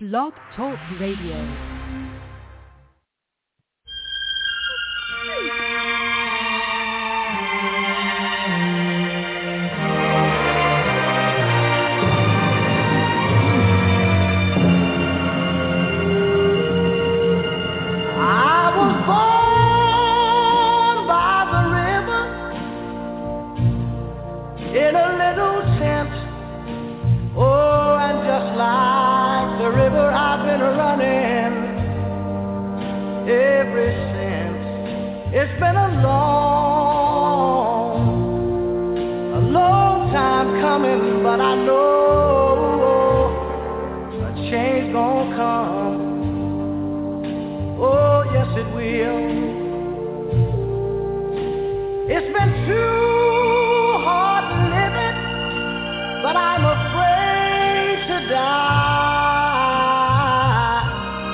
Blog Talk Radio. It's been a long time coming, but I know a change gonna come. Oh, yes it will. It's been too hard living, but I'm afraid to die.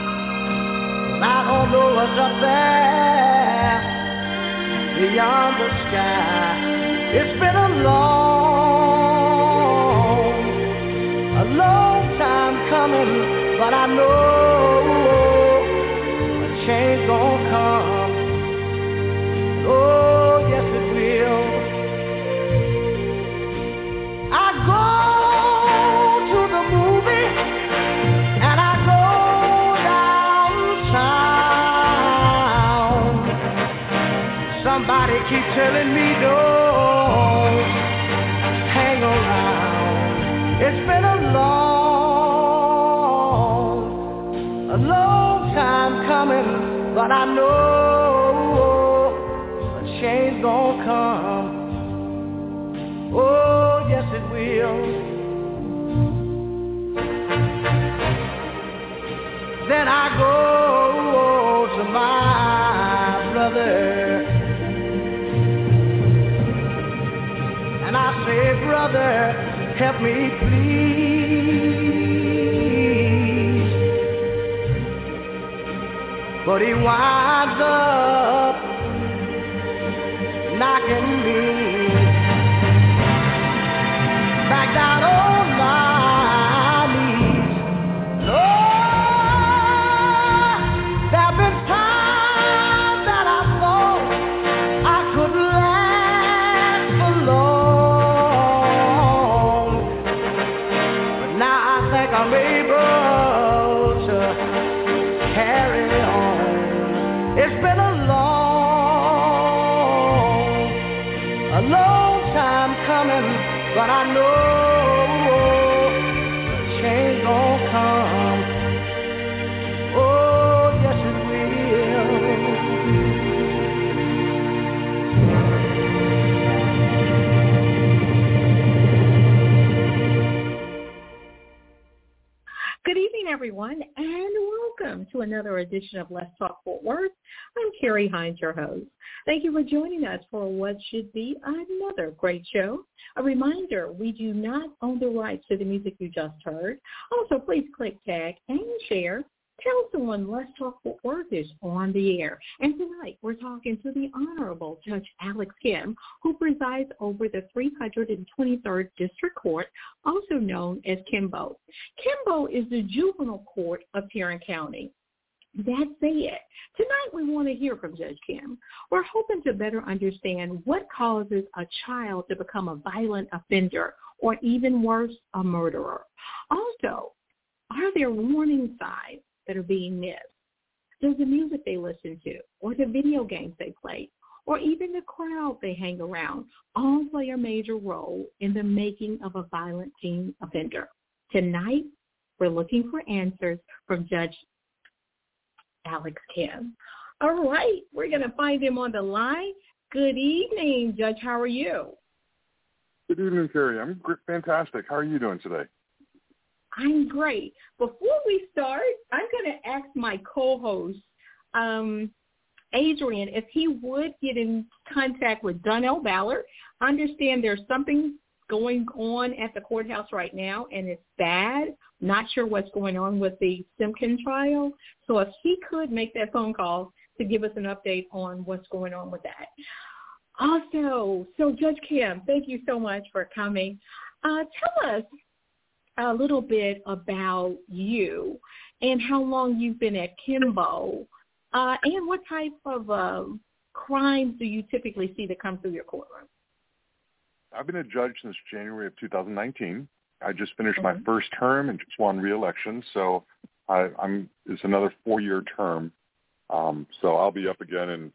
I don't know what's up there beyond the sky. It's been a long time coming, but I know a change gonna come. Oh, yes it will. I go to the movie and I go downtown. Somebody keep telling me don't hang around. It's been a long time coming, but I know a change gonna come. Oh, yes it will. Then I go to my brother and I say, brother, help me please. But he winds up knocking me back down on my knees. Lord, there've been times that I thought I could last for long, but now I think I'm able to carry on. It's been a long time coming, but I know change gonna come. Oh, yes it will. Good evening, everyone, and welcome to another edition of Let's Talk Fort Worth. I'm Carrie Hines, your host. Thank you for joining us for what should be another great show. A reminder, we do not own the rights to the music you just heard. Also, please click tag and share. Tell someone Let's Talk Fort Worth is on the air. And tonight, we're talking to the Honorable Judge Alex Kim, who presides over the 323rd District Court, also known as Kimbo. Kimbo is the juvenile court of Tarrant County. That said, tonight we want to hear from Judge Kim. We're hoping to better understand what causes a child to become a violent offender or even worse, a murderer. Also, are there warning signs that are being missed? Does the music they listen to or the video games they play or even the crowd they hang around all play a major role in the making of a violent teen offender? Tonight, we're looking for answers from Judge Alex Kim. All right, we're going to find him on the line. Good evening, Judge. How are you? Good evening, Carrie. I'm fantastic. How are you doing today? I'm great. Before we start, I'm going to ask my co-host, Adrian, if he would get in contact with Donnell Ballard. I understand there's something going on at the courthouse right now, and it's bad. Not sure what's going on with the Simpkin trial. So if he could make that phone call to give us an update on what's going on with that. Also, so Judge Kim, thank you so much for coming. Tell us, a little bit about you and how long you've been at Kimbo, and what type of crimes do you typically see that come through your courtroom? I've been a judge since January of 2019. I just finished my first term and just won re-election, so it's another 4-year term. So I'll be up again in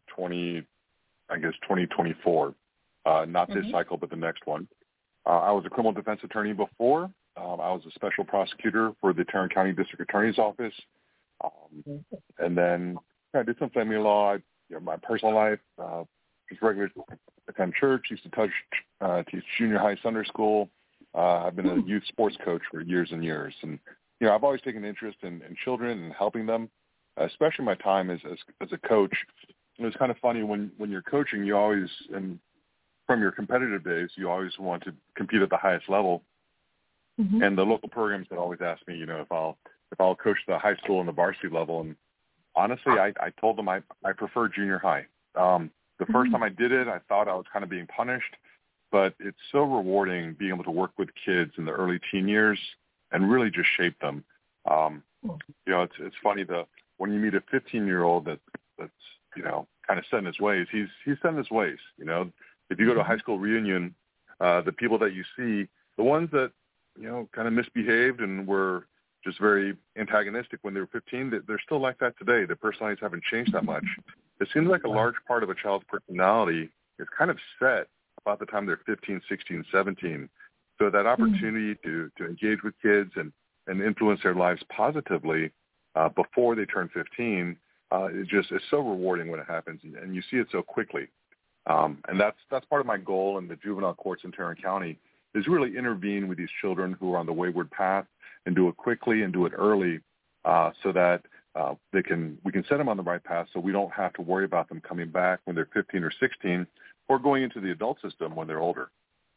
2024. Not this cycle, but the next one. I was a criminal defense attorney before. I was a special prosecutor for the Tarrant County District Attorney's Office. And then I did some family law. My personal life, just regular attend church, used to teach junior high Sunday school. I've been a youth sports coach for years and years. And, I've always taken interest in children and helping them, especially my time as a coach. It was kind of funny when you're coaching, you always, and from your competitive days, you always want to compete at the highest level. And the local programs that always ask me, if I'll coach the high school and the varsity level. And honestly, I told them I prefer junior high. The first time I did it, I thought I was kind of being punished, but it's so rewarding being able to work with kids in the early teen years and really just shape them. It's funny when you meet a 15-year-old that's kind of set in his ways, he's set in his ways. If you go to a high school reunion, the people that you see, the ones that kind of misbehaved and were just very antagonistic when they were 15, they're still like that today. Their personalities haven't changed that much. It seems like a large part of a child's personality is kind of set about the time they're 15, 16, 17. So that opportunity to engage with kids and influence their lives positively before they turn 15 is so rewarding when it happens, and you see it so quickly. And that's part of my goal in the juvenile courts in Tarrant County is really intervene with these children who are on the wayward path and do it quickly and do it early so that we can set them on the right path so we don't have to worry about them coming back when they're 15 or 16 or going into the adult system when they're older.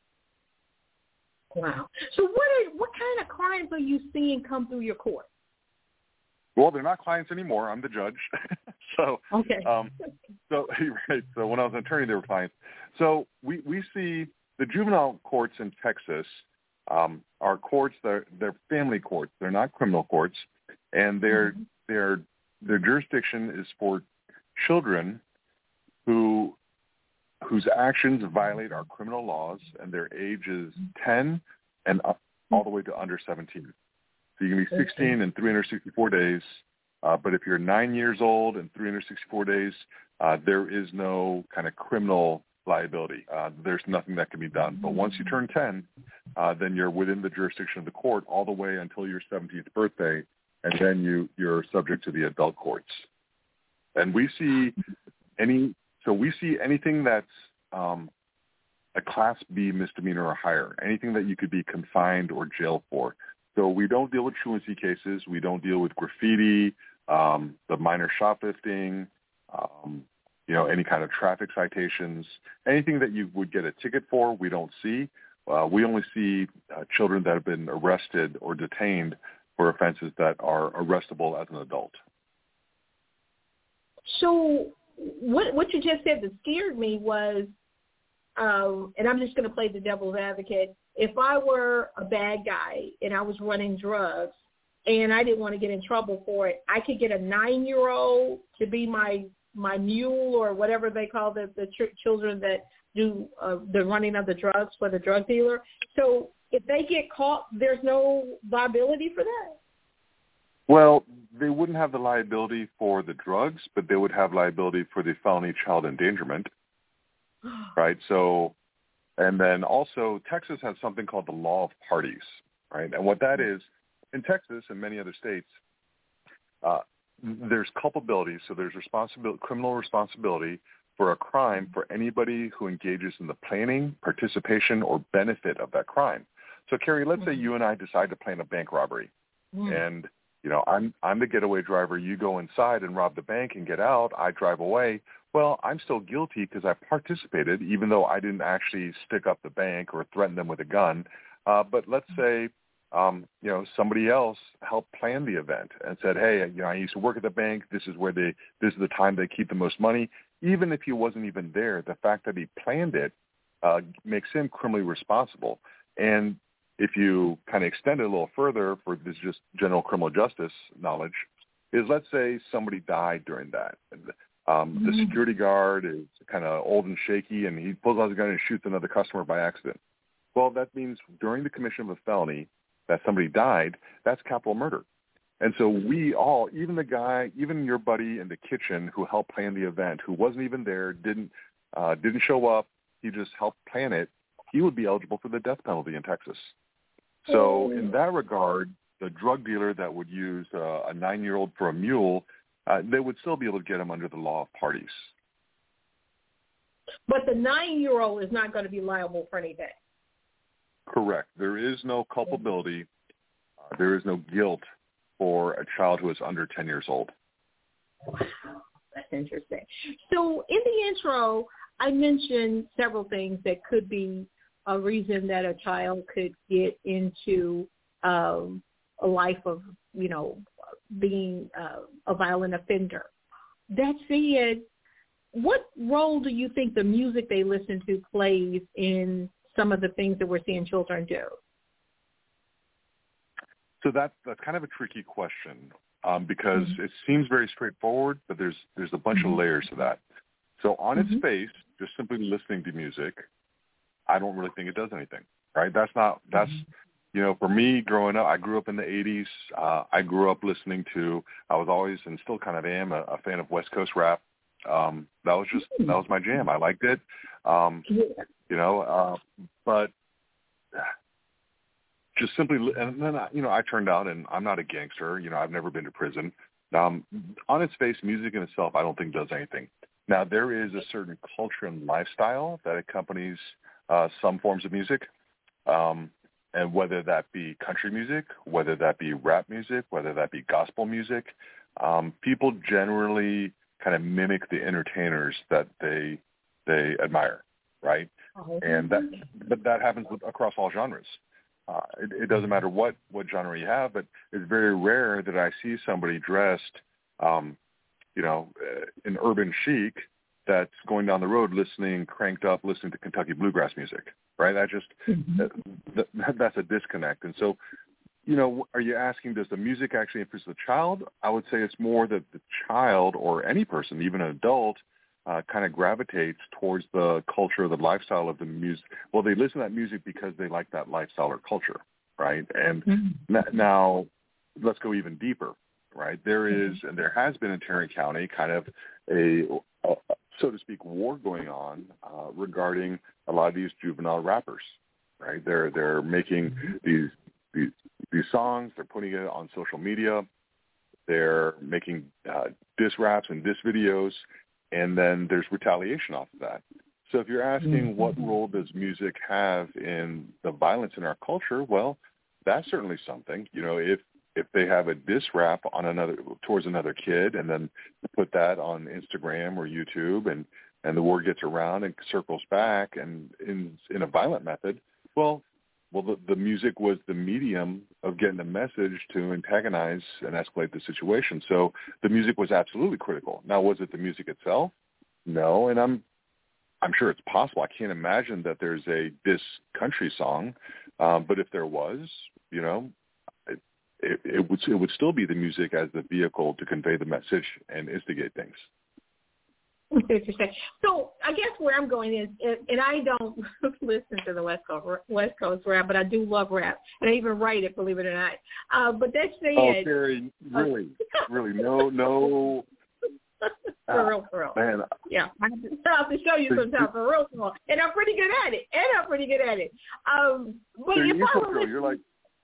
Wow. So what kind of crimes are you seeing come through your court? Well, they're not clients anymore. I'm the judge. So okay. So when I was an attorney, they were clients. So we see the juvenile courts in Texas are courts. They're family courts. They're not criminal courts, and their jurisdiction is for children whose actions violate our criminal laws, and their age is 10 and up all the way to under 17. So you can be 16 in 364 days, but if you're 9 years old and 364 days, there is no kind of criminal liability. There's nothing that can be done. But once you turn 10, then you're within the jurisdiction of the court all the way until your 17th birthday, and then you're subject to the adult courts. And we see anything that's a Class B misdemeanor or higher, anything that you could be confined or jailed for. So we don't deal with truancy cases. We don't deal with graffiti, the minor shoplifting, any kind of traffic citations. Anything that you would get a ticket for, we don't see. We only see children that have been arrested or detained for offenses that are arrestable as an adult. So what you just said that scared me was, and I'm just going to play the devil's advocate, if I were a bad guy and I was running drugs and I didn't want to get in trouble for it, I could get a 9-year-old to be my mule or whatever they call the children that do the running of the drugs for the drug dealer. So if they get caught, there's no liability for that? Well, they wouldn't have the liability for the drugs, but they would have liability for the felony child endangerment, right? So, and then also Texas has something called the law of parties, right? And what that is, in Texas and many other states, there's culpability, so there's criminal responsibility for a crime for anybody who engages in the planning, participation, or benefit of that crime. So, Carrie, let's say you and I decide to plan a bank robbery, and I'm the getaway driver. You go inside and rob the bank and get out. I drive away. Well, I'm still guilty because I participated, even though I didn't actually stick up the bank or threaten them with a gun. But let's say, somebody else helped plan the event and said, hey, I used to work at the bank. This is the time they keep the most money. Even if he wasn't even there, the fact that he planned it makes him criminally responsible. And if you kind of extend it a little further for this just general criminal justice knowledge, is let's say somebody died during that. The security guard is kind of old and shaky, and he pulls out his gun and shoots another customer by accident. Well, that means during the commission of a felony that somebody died, that's capital murder. And so we all, even the guy, even your buddy in the kitchen who helped plan the event, who wasn't even there, didn't show up, he just helped plan it, he would be eligible for the death penalty in Texas. So in that regard, the drug dealer that would use a 9-year-old for a mule, they would still be able to get him under the law of parties. But the 9-year-old is not going to be liable for anything. Correct. There is no culpability. There is no guilt for a child who is under 10 years old. Wow, that's interesting. So in the intro, I mentioned several things that could be a reason that a child could get into a life of, being a violent offender. That said, what role do you think the music they listen to plays in some of the things that we're seeing children do? So that's kind of a tricky question because it seems very straightforward, but there's a bunch of layers to that. So on its face, just simply listening to music, I don't really think it does anything, right? That's for me growing up, I grew up in the 80s. I grew up listening to, I was always and still kind of am a fan of West Coast rap. That was my jam. I liked it. But just simply, and then I turned out, and I'm not a gangster. I've never been to prison. On its face, music in itself, I don't think does anything. Now, there is a certain culture and lifestyle that accompanies some forms of music, and whether that be country music, whether that be rap music, whether that be gospel music, people generally kind of mimic the entertainers that they admire, right? And that happens across all genres. It doesn't matter what genre you have, but it's very rare that I see somebody dressed, in urban chic that's going down the road listening to Kentucky bluegrass music, right? That's a disconnect. And so, are you asking, does the music actually influence the child? I would say it's more that the child or any person, even an adult, kind of gravitates towards the culture or the lifestyle of the music. Well, they listen to that music because they like that lifestyle or culture, right? And now let's go even deeper, right? There is, and there has been in Tarrant County, kind of a so to speak, war going on regarding a lot of these juvenile rappers, right? They're making these songs, they're putting it on social media, they're making diss raps and diss videos, and then there's retaliation off of that. So if you're asking what role does music have in the violence in our culture, well, that's certainly something. If they have a diss rap on towards another kid and then put that on Instagram or YouTube and the word gets around and circles back and in a violent method, well, the music was the medium of getting the message to antagonize and escalate the situation. So the music was absolutely critical. Now, was it the music itself? No, and I'm sure it's possible. I can't imagine that there's a diss country song, but if there was, it would still be the music as the vehicle to convey the message and instigate things. Interesting. So I guess where I'm going is, and I don't listen to the West Coast rap, but I do love rap, and I even write it, believe it or not. But that said, oh, Carrie, really, no. For real. Man. Yeah, I have to show you sometimes, for real. And I'm pretty good at it. But so if I were you're like,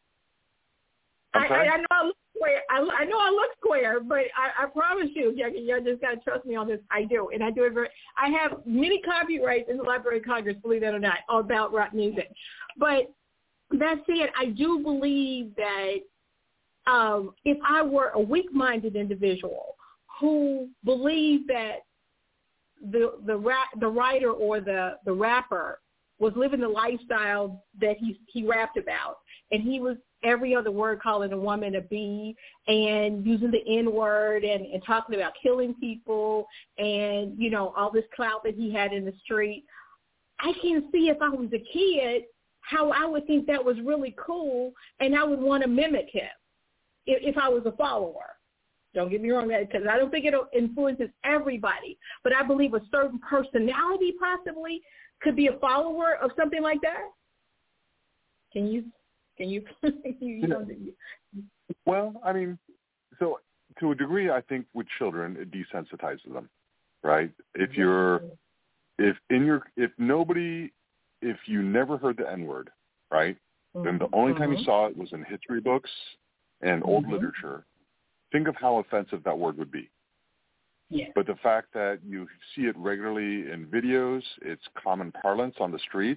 I know I look square. I know I look square, but I promise you, you just got to trust me on this. I do, and I do it I have many copyrights in the Library of Congress, believe it or not, about rap music. But that said, I do believe that if I were a weak-minded individual who believed that the writer or the rapper was living the lifestyle that he rapped about, and he was every other word calling a woman a B and using the N-word and talking about killing people and, all this clout that he had in the street. I can see if I was a kid how I would think that was really cool, and I would want to mimic him if I was a follower. Don't get me wrong, because I don't think it influences everybody, but I believe a certain personality possibly could be a follower of something like that. Can you? Well, I mean, so to a degree, I think with children, it desensitizes them, right? If you never heard the N-word, right? Then the only time you saw it was in history books and old literature. Think of how offensive that word would be. Yeah. But the fact that you see it regularly in videos, it's common parlance on the streets,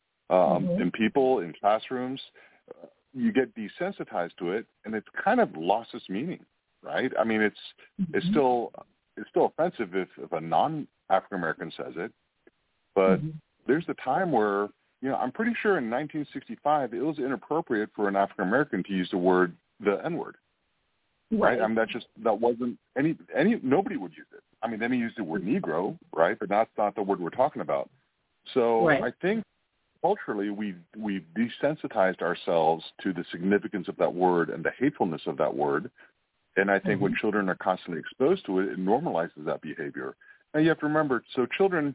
in people, in classrooms, you get desensitized to it, and it's kind of lost its meaning, right? I mean, it's still offensive if a non-African American says it, but there's a time where, I'm pretty sure in 1965 it was inappropriate for an African American to use the N-word. Right. I mean, that wasn't nobody would use it. I mean, then he used the word Negro, right? But that's not the word we're talking about. So I think culturally we've desensitized ourselves to the significance of that word and the hatefulness of that word. And I think when children are constantly exposed to it, it normalizes that behavior. Now you have to remember, so children,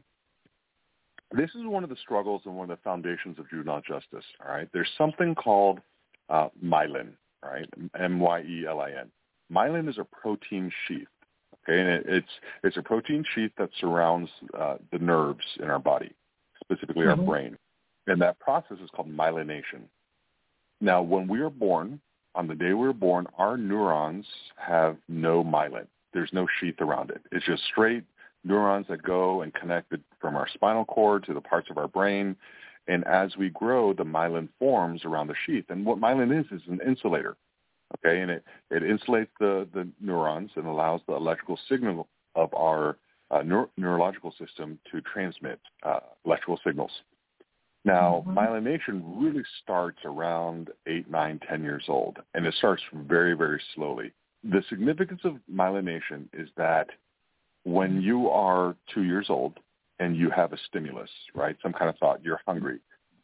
this is one of the struggles and one of the foundations of juvenile justice. All right. There's something called myelin, right? MYELIN. Myelin is a protein sheath, okay, and it's a protein sheath that surrounds the nerves in our body, specifically our brain, and that process is called myelination. Now, when we are born, on the day we were born, our neurons have no myelin. There's no sheath around it. It's just straight neurons that go and connect from our spinal cord to the parts of our brain, and as we grow, the myelin forms around the sheath, and what myelin is an insulator. Okay, and it insulates the neurons and allows the electrical signal of our neurological system to transmit electrical signals. Now, myelination really starts around 8, 9, 10 years old, and it starts very, very slowly. The significance of myelination is that when you are 2 years old and you have a stimulus, right, some kind of thought, you're hungry,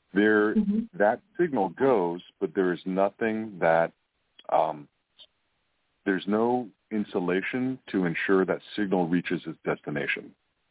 that signal goes, but there is nothing that there's no insulation to ensure that signal reaches its destination.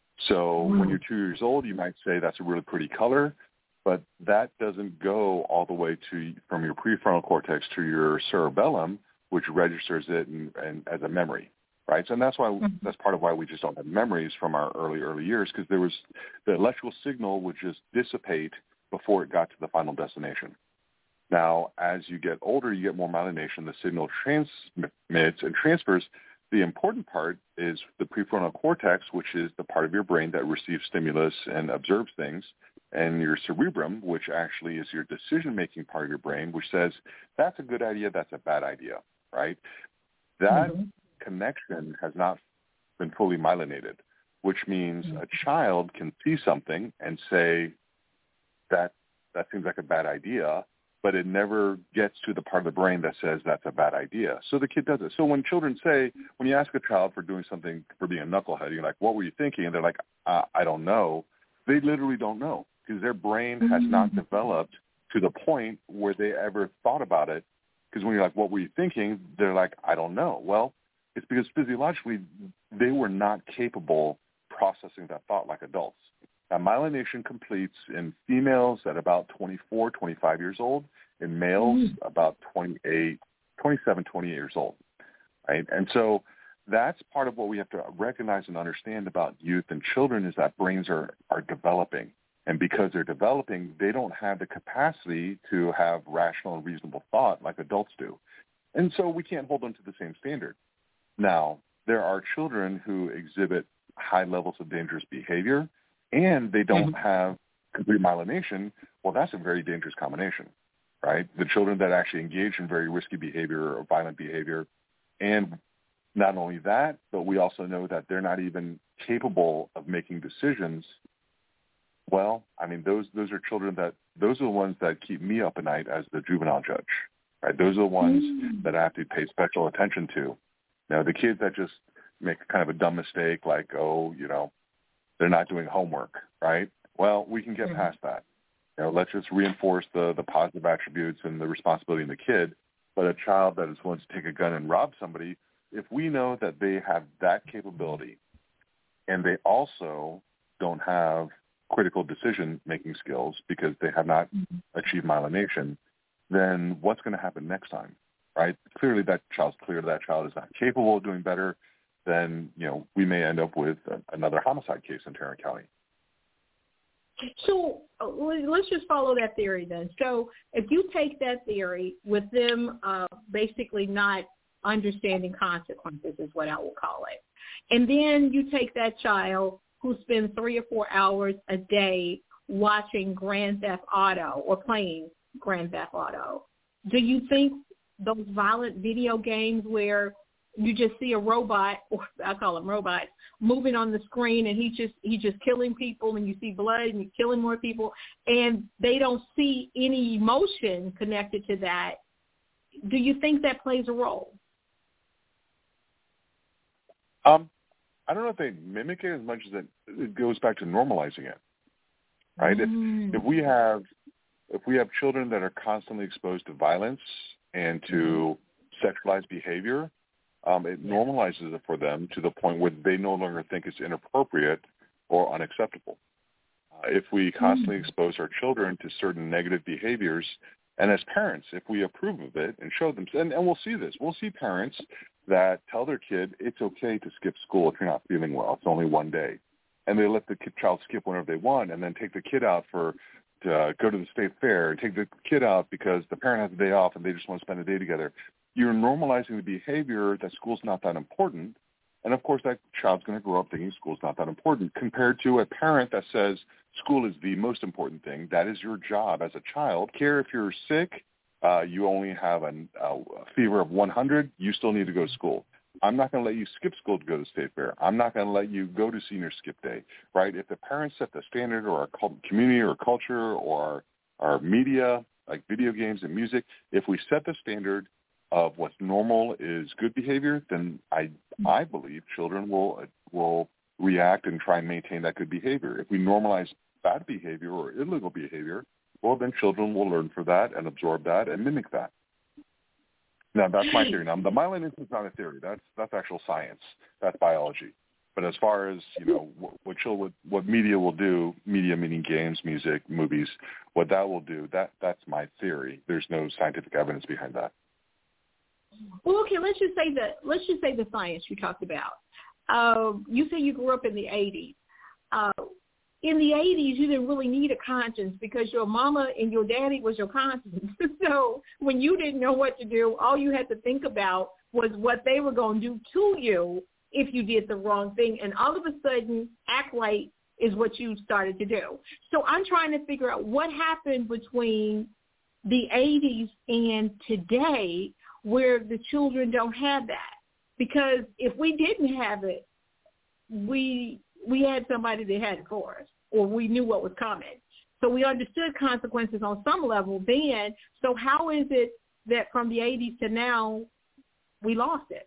So when you're 2 years old, you might say that's a really pretty color, but that doesn't go all the way from your prefrontal cortex to your cerebellum, which registers it and as a memory, right? So and that's part of why we just don't have memories from our early years, because the electrical signal would just dissipate before it got to the final destination. Now, as you get older, you get more myelination. The signal transmits and transfers. The important part is the prefrontal cortex, which is the part of your brain that receives stimulus and observes things, and your cerebrum, which actually is your decision-making part of your brain, which says, that's a good idea, that's a bad idea, right? That connection has not been fully myelinated, which means a child can see something and say, that seems like a bad idea, but it never gets to the part of the brain that says that's a bad idea. So the kid does it. So when you ask a child for doing something, for being a knucklehead, you're like, what were you thinking? And they're like, I don't know. They literally don't know, because their brain has not developed to the point where they ever thought about it. Because when you're like, what were you thinking? They're like, I don't know. Well, it's because physiologically they were not capable processing that thought like adults. Now, myelination completes in females at about 24, 25 years old, in males about 27, 28 years old, right? And so that's part of what we have to recognize and understand about youth and children, is that brains are developing. And because they're developing, they don't have the capacity to have rational and reasonable thought like adults do. And so we can't hold them to the same standard. Now, there are children who exhibit high levels of dangerous behavior, and they don't have complete myelination. Well, that's a very dangerous combination, right? The children that actually engage in very risky behavior or violent behavior. And not only that, but we also know that they're not even capable of making decisions. Well, I mean, those are children those are the ones that keep me up at night as the juvenile judge, right? Those are the ones that I have to pay special attention to. Now, the kids that just make kind of a dumb mistake, like, they're not doing homework, right? Well, we can get past that. let's just reinforce the positive attributes and the responsibility in the kid. But a child that is willing to take a gun and rob somebody, if we know that they have that capability and they also don't have critical decision-making skills because they have not achieved myelination, then what's going to happen next time, right? Clearly that child is not capable of doing better. Then, we may end up with another homicide case in Tarrant County. So let's just follow that theory then. So if you take that theory with them basically not understanding consequences is what I will call it, and then you take that child who spends 3 or 4 hours a day watching Grand Theft Auto or playing Grand Theft Auto, do you think those violent video games where you just see a robot, or I call them robots, moving on the screen, and he's just killing people, and you see blood, and you're killing more people, and they don't see any emotion connected to that? Do you think that plays a role? I don't know if they mimic it as much as it goes back to normalizing it, right? If we have children that are constantly exposed to violence and to sexualized behavior, it normalizes it for them to the point where they no longer think it's inappropriate or unacceptable. If we constantly expose our children to certain negative behaviors, and as parents, if we approve of it and show them, and we'll see this, we'll see parents that tell their kid it's okay to skip school if you're not feeling well. It's only one day. And they let the child skip whenever they want and then take the kid out to go to the state fair and take the kid out because the parent has a day off and they just want to spend a day together. You're normalizing the behavior that school's not that important. And, of course, that child's going to grow up thinking school's not that important compared to a parent that says school is the most important thing. That is your job as a child. Care if you're sick, you only have a fever of 100, you still need to go to school. I'm not going to let you skip school to go to state fair. I'm not going to let you go to senior skip day, right? If the parents set the standard or our community or culture or our media, like video games and music, if we set the standard of what's normal is good behavior, then I believe children will react and try and maintain that good behavior. If we normalize bad behavior or illegal behavior, well, then children will learn for that and absorb that and mimic that. Now, that's my theory. Now, the myelination is not a theory. That's actual science. That's biology. But as far as, what media will do, media meaning games, music, movies, what that will do, that's my theory. There's no scientific evidence behind that. Well, okay, let's just say the science you talked about. You say you grew up in the 80s. In the 80s, you didn't really need a conscience because your mama and your daddy was your conscience. So when you didn't know what to do, all you had to think about was what they were going to do to you if you did the wrong thing. And all of a sudden, act right is what you started to do. So I'm trying to figure out what happened between the 80s and today where the children don't have that. Because if we didn't have it, we had somebody that had it for us, or we knew what was coming. So we understood consequences on some level then. So how is it that from the 80s to now we lost it?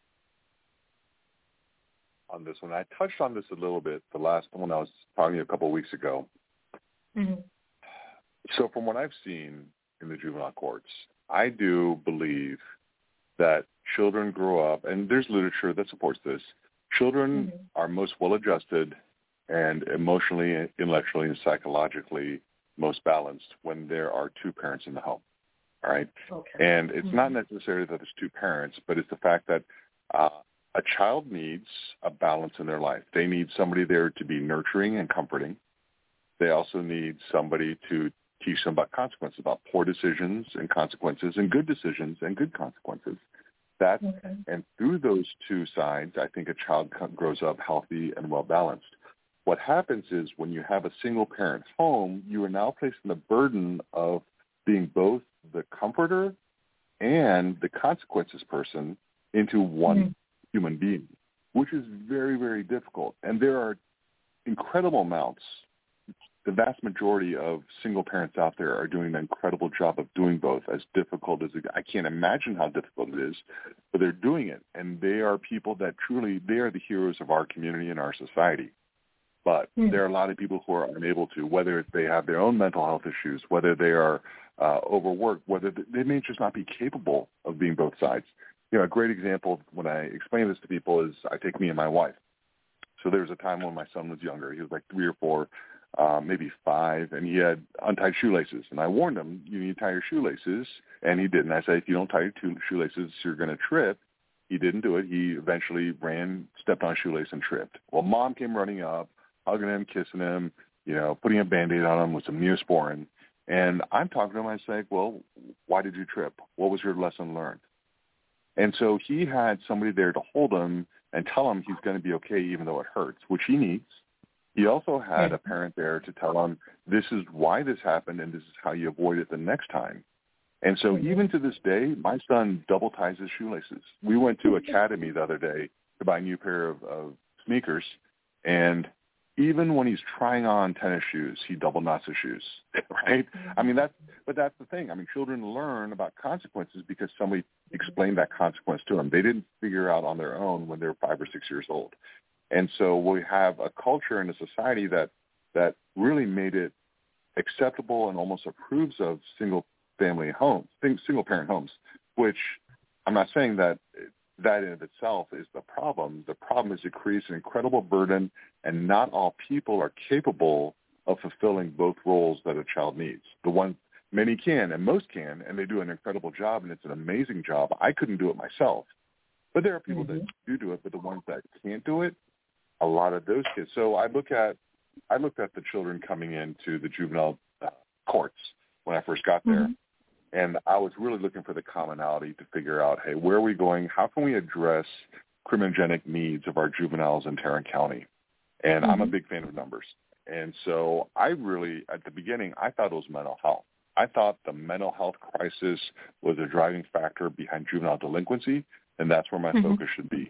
On this one, I touched on this a little bit the last one I was talking a couple of weeks ago. Mm-hmm. So from what I've seen in the juvenile courts, I do believe that children grow up, and there's literature that supports this, children are most well-adjusted and emotionally, intellectually, and psychologically most balanced when there are two parents in the home, all right? Okay. And it's not necessarily that there's two parents, but it's the fact that a child needs a balance in their life. They need somebody there to be nurturing and comforting. They also need somebody to teach them about consequences, about poor decisions and consequences, and good decisions and good consequences. And through those two sides, I think a child grows up healthy and well-balanced. What happens is when you have a single-parent home, you are now placing the burden of being both the comforter and the consequences person into one human being, which is very, very difficult. And there are incredible amounts. The vast majority of single parents out there are doing an incredible job of doing both, as difficult as I can't imagine how difficult it is, but they're doing it. And they are people that truly, they are the heroes of our community and our society. But there are a lot of people who are unable to, whether they have their own mental health issues, whether they are overworked, whether they may just not be capable of being both sides. You know, a great example when I explain this to people is I take me and my wife. So there was a time when my son was younger. He was like 3 or 4, maybe 5, and he had untied shoelaces. And I warned him, you need to tie your shoelaces, and he didn't. I said, if you don't tie your shoelaces, you're going to trip. He didn't do it. He eventually stepped on a shoelace and tripped. Well, Mom came running up, hugging him, kissing him, you know, putting a Band-Aid on him with some Neosporin. And I'm talking to him. I say, well, why did you trip? What was your lesson learned? And so he had somebody there to hold him and tell him he's going to be okay even though it hurts, which he needs. He also had a parent there to tell him this is why this happened and this is how you avoid it the next time. And so even to this day, my son double ties his shoelaces. We went to Academy the other day to buy a new pair of sneakers, and even when he's trying on tennis shoes, he double knots his shoes, right? I mean, that's the thing. I mean, children learn about consequences because somebody explained that consequence to them. They didn't figure out on their own when they were 5 or 6 years old. And so we have a culture and a society that really made it acceptable and almost approves of single-parent homes, which I'm not saying that in of itself is the problem. The problem is it creates an incredible burden, and not all people are capable of fulfilling both roles that a child needs. Many can, and most can, and they do an incredible job, and it's an amazing job. I couldn't do it myself. But there are people that do it, but the ones that can't do it, a lot of those kids. So I looked at the children coming into the juvenile courts when I first got there, and I was really looking for the commonality to figure out, hey, where are we going? How can we address criminogenic needs of our juveniles in Tarrant County? And I'm a big fan of numbers. And so I really, at the beginning, I thought it was mental health. I thought the mental health crisis was a driving factor behind juvenile delinquency, and that's where my focus should be.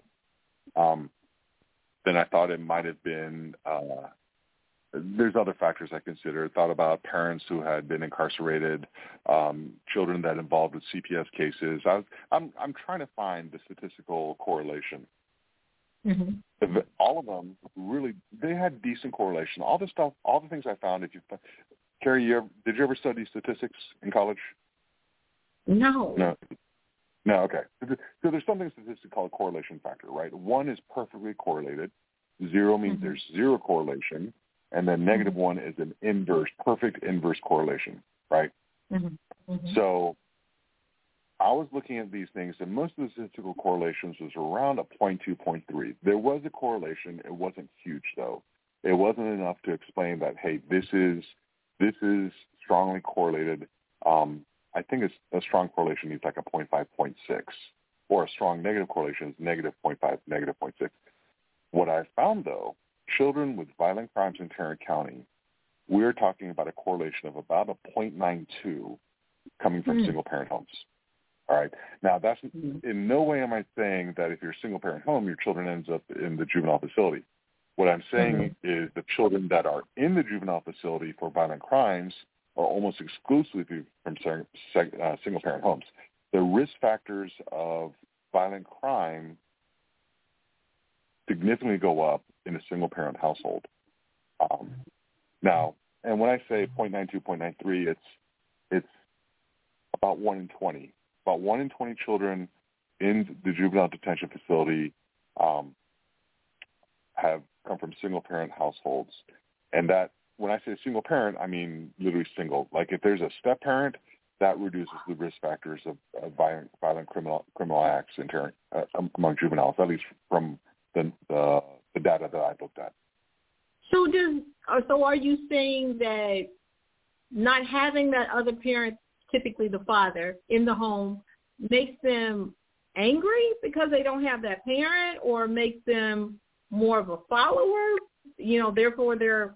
Then I thought it might have been there's other factors I considered. Thought about parents who had been incarcerated, children that involved with CPS cases. I'm trying to find the statistical correlation. All of them really, they had decent correlation. All the stuff, all the things I found. Carrie, did you ever study statistics in college? No. No, okay. So there's something statistic called correlation factor, right? 1 is perfectly correlated. 0 means there's zero correlation. And then -1 is an perfect inverse correlation, right? So I was looking at these things, and most of the statistical correlations was around a 0.2, 0.3. There was a correlation. It wasn't huge, though. It wasn't enough to explain that, hey, this is strongly correlated. I think a strong correlation needs like a 0.5, 0.6, or a strong negative correlation is -0.5, -0.6. What I found, though, children with violent crimes in Tarrant County, we're talking about a correlation of about a 0.92 coming from single-parent homes. All right. Now, that's in no way am I saying that if you're a single-parent home, your children ends up in the juvenile facility. What I'm saying is the children that are in the juvenile facility for violent crimes are almost exclusively from single-parent homes. The risk factors of violent crime significantly go up in a single-parent household. Now, and when I say 0.92, 0.93, it's about 1 in 20. About 1 in 20 children in the juvenile detention facility have come from single-parent households. And that, when I say single-parent, I mean literally single. Like if there's a step-parent, that reduces the risk factors of violent criminal acts among juveniles, at least from the data that I looked at. So are you saying that not having that other parent, typically the father, in the home makes them angry because they don't have that parent, or makes them more of a follower? Therefore they're,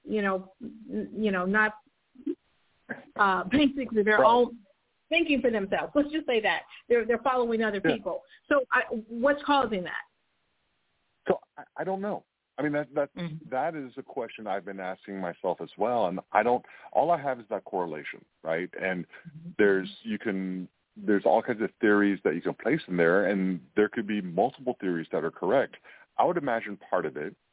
not basically their own thinking for themselves. Let's just say that they're following other people. So what's causing that? So I don't know. I mean, that is a question I've been asking myself as well, and all I have is that correlation, right? And there's all kinds of theories that you can place in there, and there could be multiple theories that are correct. I would imagine part of it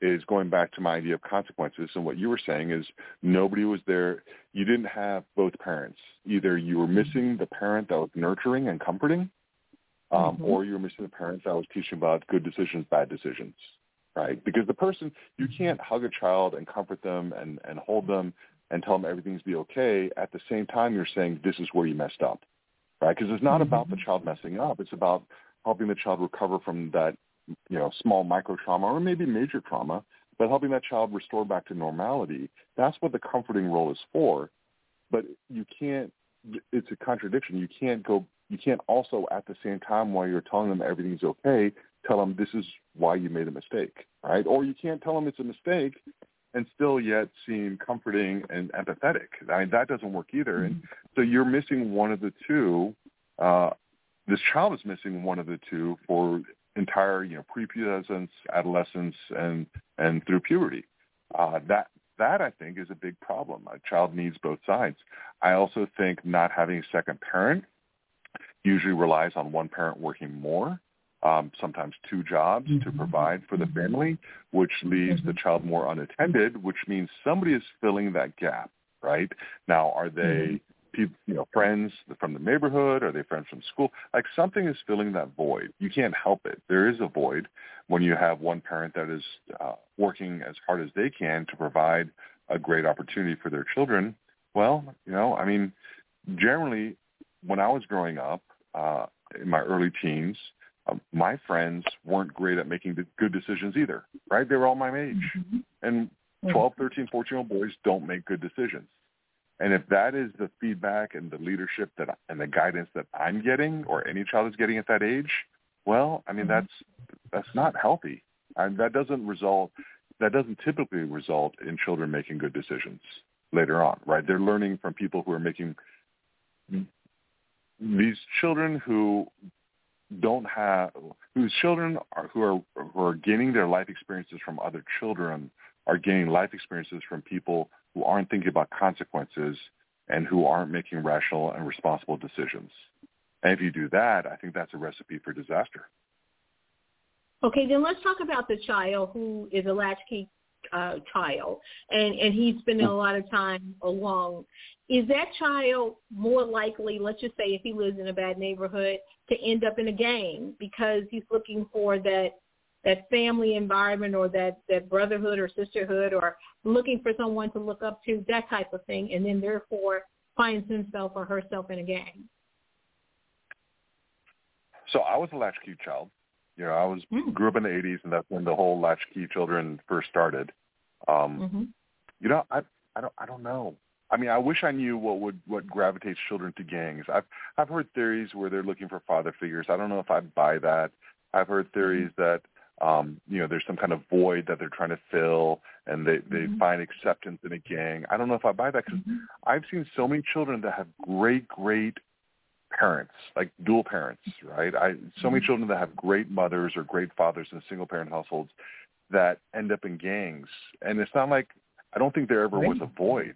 is going back to my idea of consequences. And what you were saying is nobody was there. You didn't have both parents. Either you were missing the parent that was nurturing and comforting, or you were missing the parent that was teaching about good decisions, bad decisions, right? Because the person, you can't hug a child and comfort them and hold them and tell them everything's be okay. At the same time, you're saying this is where you messed up, right? Because it's not about the child messing up. It's about helping the child recover from that, small micro trauma or maybe major trauma, but helping that child restore back to normality. That's what the comforting role is for. But you can't, it's a contradiction. You can't also at the same time while you're telling them everything's okay, tell them this is why you made a mistake, right? Or you can't tell them it's a mistake and still yet seem comforting and empathetic. I mean, that doesn't work either. And so you're missing one of the two. This child is missing one of the two for entire, prepubescence, adolescence, and through puberty. That I think is a big problem. A child needs both sides. I also think not having a second parent usually relies on one parent working more, sometimes two jobs to provide for the family, which leaves the child more unattended, which means somebody is filling that gap, right? Now, are they people, friends from the neighborhood? Are they friends from school? Like something is filling that void. You can't help it. There is a void when you have one parent that is working as hard as they can to provide a great opportunity for their children. Well, generally, when I was growing up in my early teens, my friends weren't great at making good decisions either, right? They were all my age. And 12, 13, 14-year-old boys don't make good decisions. And if that is the feedback and the leadership and the guidance that I'm getting or any child is getting at that age, well, that's not healthy. And that doesn't typically result in children making good decisions later on, right? They're learning from people who are making these children whose children who are gaining their life experiences from other children are gaining life experiences from people who aren't thinking about consequences and who aren't making rational and responsible decisions. And if you do that, I think that's a recipe for disaster. Okay, then let's talk about the child who is a latchkey child, and he's spending a lot of time alone. Is that child more likely, let's just say if he lives in a bad neighborhood, to end up in a gang because he's looking for that family environment or that brotherhood or sisterhood or looking for someone to look up to, that type of thing, and then therefore finds himself or herself in a gang? So I was a latchkey child. I grew up in the 80s, and that's when the whole latchkey children first started. I don't know. I mean, I wish I knew what gravitates children to gangs. I've heard theories where they're looking for father figures. I don't know if I buy that. I've heard theories that there's some kind of void that they're trying to fill, and they find acceptance in a gang. I don't know if I buy that because I've seen so many children that have great parents, like dual parents, right? So many children that have great mothers or great fathers in single-parent households that end up in gangs. And it's not like, I don't think there ever was a void.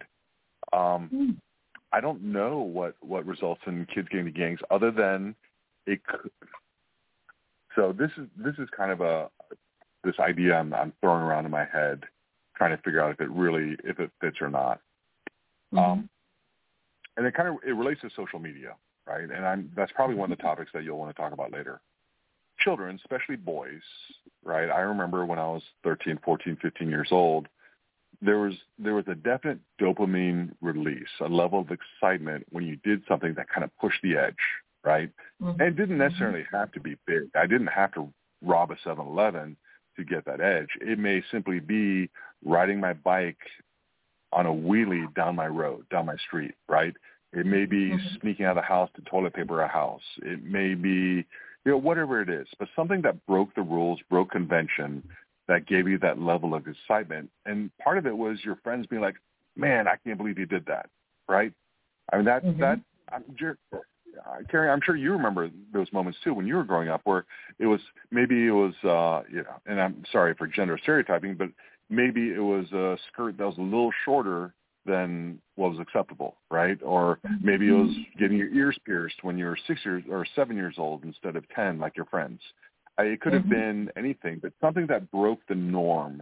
I don't know what results in kids getting to gangs other than it could. So this is kind of this idea I'm throwing around in my head, trying to figure out if it fits or not. And it relates to social media, right? And that's probably one of the topics that you'll want to talk about later. Children, especially boys, right? I remember when I was 13, 14, 15 years old, there was a definite dopamine release, a level of excitement when you did something that kind of pushed the edge, right? And it didn't necessarily have to be big. I didn't have to rob a 7-Eleven to get that edge. It may simply be riding my bike on a wheelie down my road, down my street, right? It may be sneaking out of the house to toilet paper a house. It may be, whatever it is, but something that broke the rules, broke convention, that gave you that level of excitement. And part of it was your friends being like, man, I can't believe you did that, right? I mean, Carrie, I'm sure you remember those moments too when you were growing up where it was, and I'm sorry for gender stereotyping, but maybe it was a skirt that was a little shorter than what was acceptable, right? Or maybe it was getting your ears pierced when you were 6 years or 7 years old instead of 10 like your friends. It could have been anything, but something that broke the norm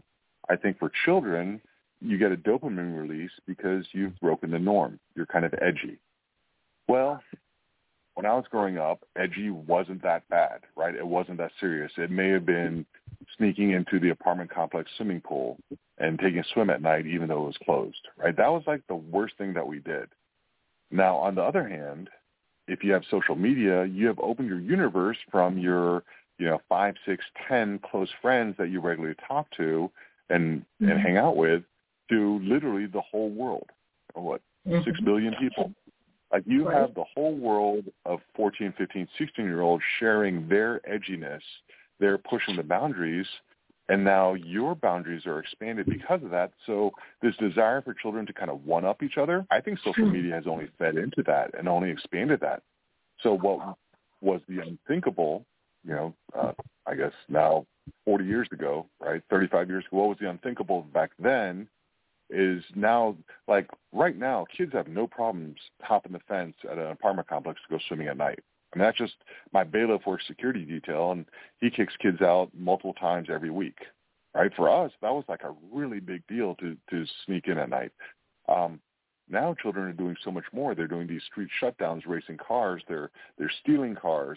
I think for children, you get a dopamine release because you've broken the norm. You're kind of edgy. Well, when I was growing up, edgy wasn't that bad, right? It wasn't that serious. It may have been sneaking into the apartment complex swimming pool and taking a swim at night even though it was closed, right? That was like the worst thing that we did. Now, on the other hand, if you have social media, you have opened your universe from your, 5, 6, 10 close friends that you regularly talk to and hang out with to literally the whole world, or 6 billion people. Like you have the whole world of 14, 15, 16-year-olds sharing their edginess. They're pushing the boundaries, and now your boundaries are expanded because of that. So this desire for children to kind of one-up each other, I think social media has only fed into that and only expanded that. So what was the unthinkable, I guess now 40 years ago, right, 35 years ago, what was the unthinkable back then is now, like right now, kids have no problems hopping the fence at an apartment complex to go swimming at night. I mean, that's just my bailiff works security detail, and he kicks kids out multiple times every week, right? For us, that was like a really big deal to sneak in at night. Now children are doing so much more. They're doing these street shutdowns, racing cars. They're stealing cars.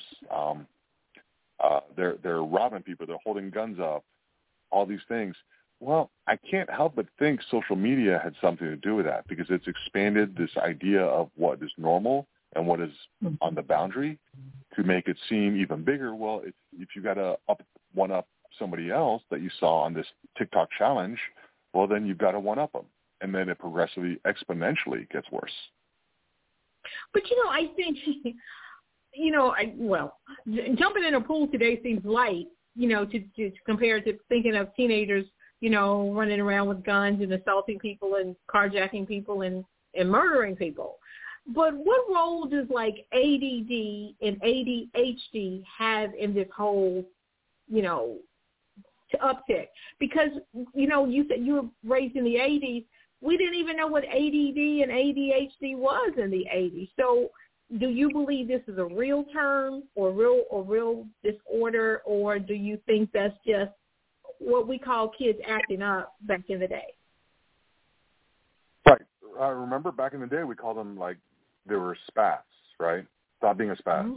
They're robbing people. They're holding guns up, all these things. Well, I can't help but think social media had something to do with that because it's expanded this idea of what is normal and what is on the boundary to make it seem even bigger. Well, if you got to one-up somebody else that you saw on this TikTok challenge, well, then you've got to one-up them. And then it progressively, exponentially gets worse. But, I think, jumping in a pool today seems light, to compare to thinking of teenagers, running around with guns and assaulting people and carjacking people and murdering people. But what role does like ADD and ADHD have in this whole, uptick? Because, you said you were raised in the 80s. We didn't even know what ADD and ADHD was in the 80s. So do you believe this is a real term or real disorder, or do you think that's just what we call kids acting up back in the day? Right. I remember back in the day we called them like they were spats, right? Stop being a spats.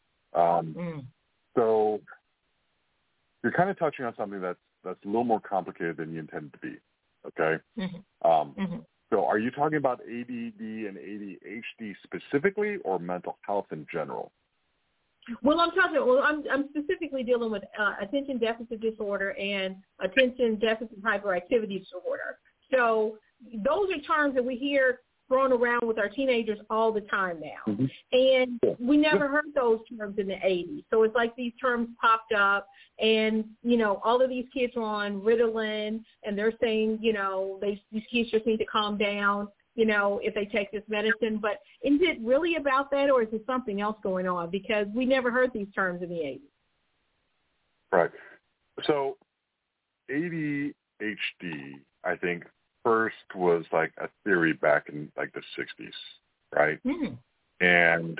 So you're kind of touching on something that's a little more complicated than you intended to be, okay? So are you talking about ADD and ADHD specifically or mental health in general? Well, I'm specifically dealing with attention deficit disorder and attention deficit hyperactivity disorder. So those are terms that we hear thrown around with our teenagers all the time now. And we never heard those terms in the 80s. So it's like these terms popped up and, all of these kids are on Ritalin and they're saying, these kids just need to calm down, if they take this medicine. But is it really about that, or is there something else going on? Because we never heard these terms in the 80s. Right. So ADHD, I think, first was like a theory back in like the 60s, right? And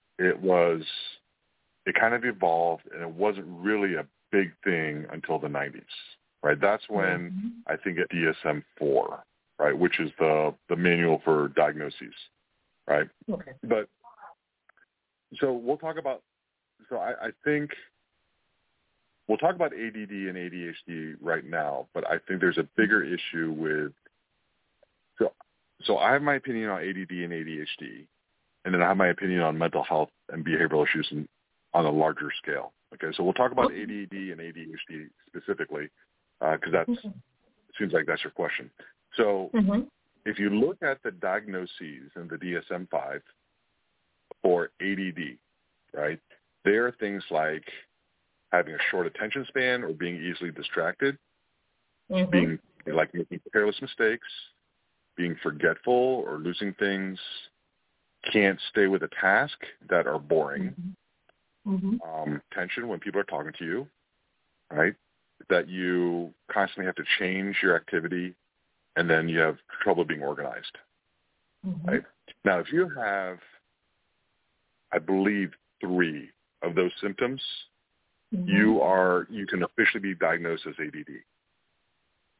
it kind of evolved, and it wasn't really a big thing until the 90s, right? That's when I think at DSM-4, right, which is the manual for diagnoses, right? Okay. But so we'll talk about, I think we'll talk about ADD and ADHD right now, but I think there's a bigger issue with, so I have my opinion on ADD and ADHD, and then I have my opinion on mental health and behavioral issues on a larger scale. Okay, so we'll talk about ADD and ADHD specifically because it seems like that's your question. So if you look at the diagnoses in the DSM-5 for ADD, right, there are things like having a short attention span or being easily distracted, being like making careless mistakes, being forgetful or losing things, can't stay with a task that are boring, tension when people are talking to you, right, that you constantly have to change your activity, and then you have trouble being organized, right? Now, if you have, I believe, 3 of those symptoms, you can officially be diagnosed as ADD.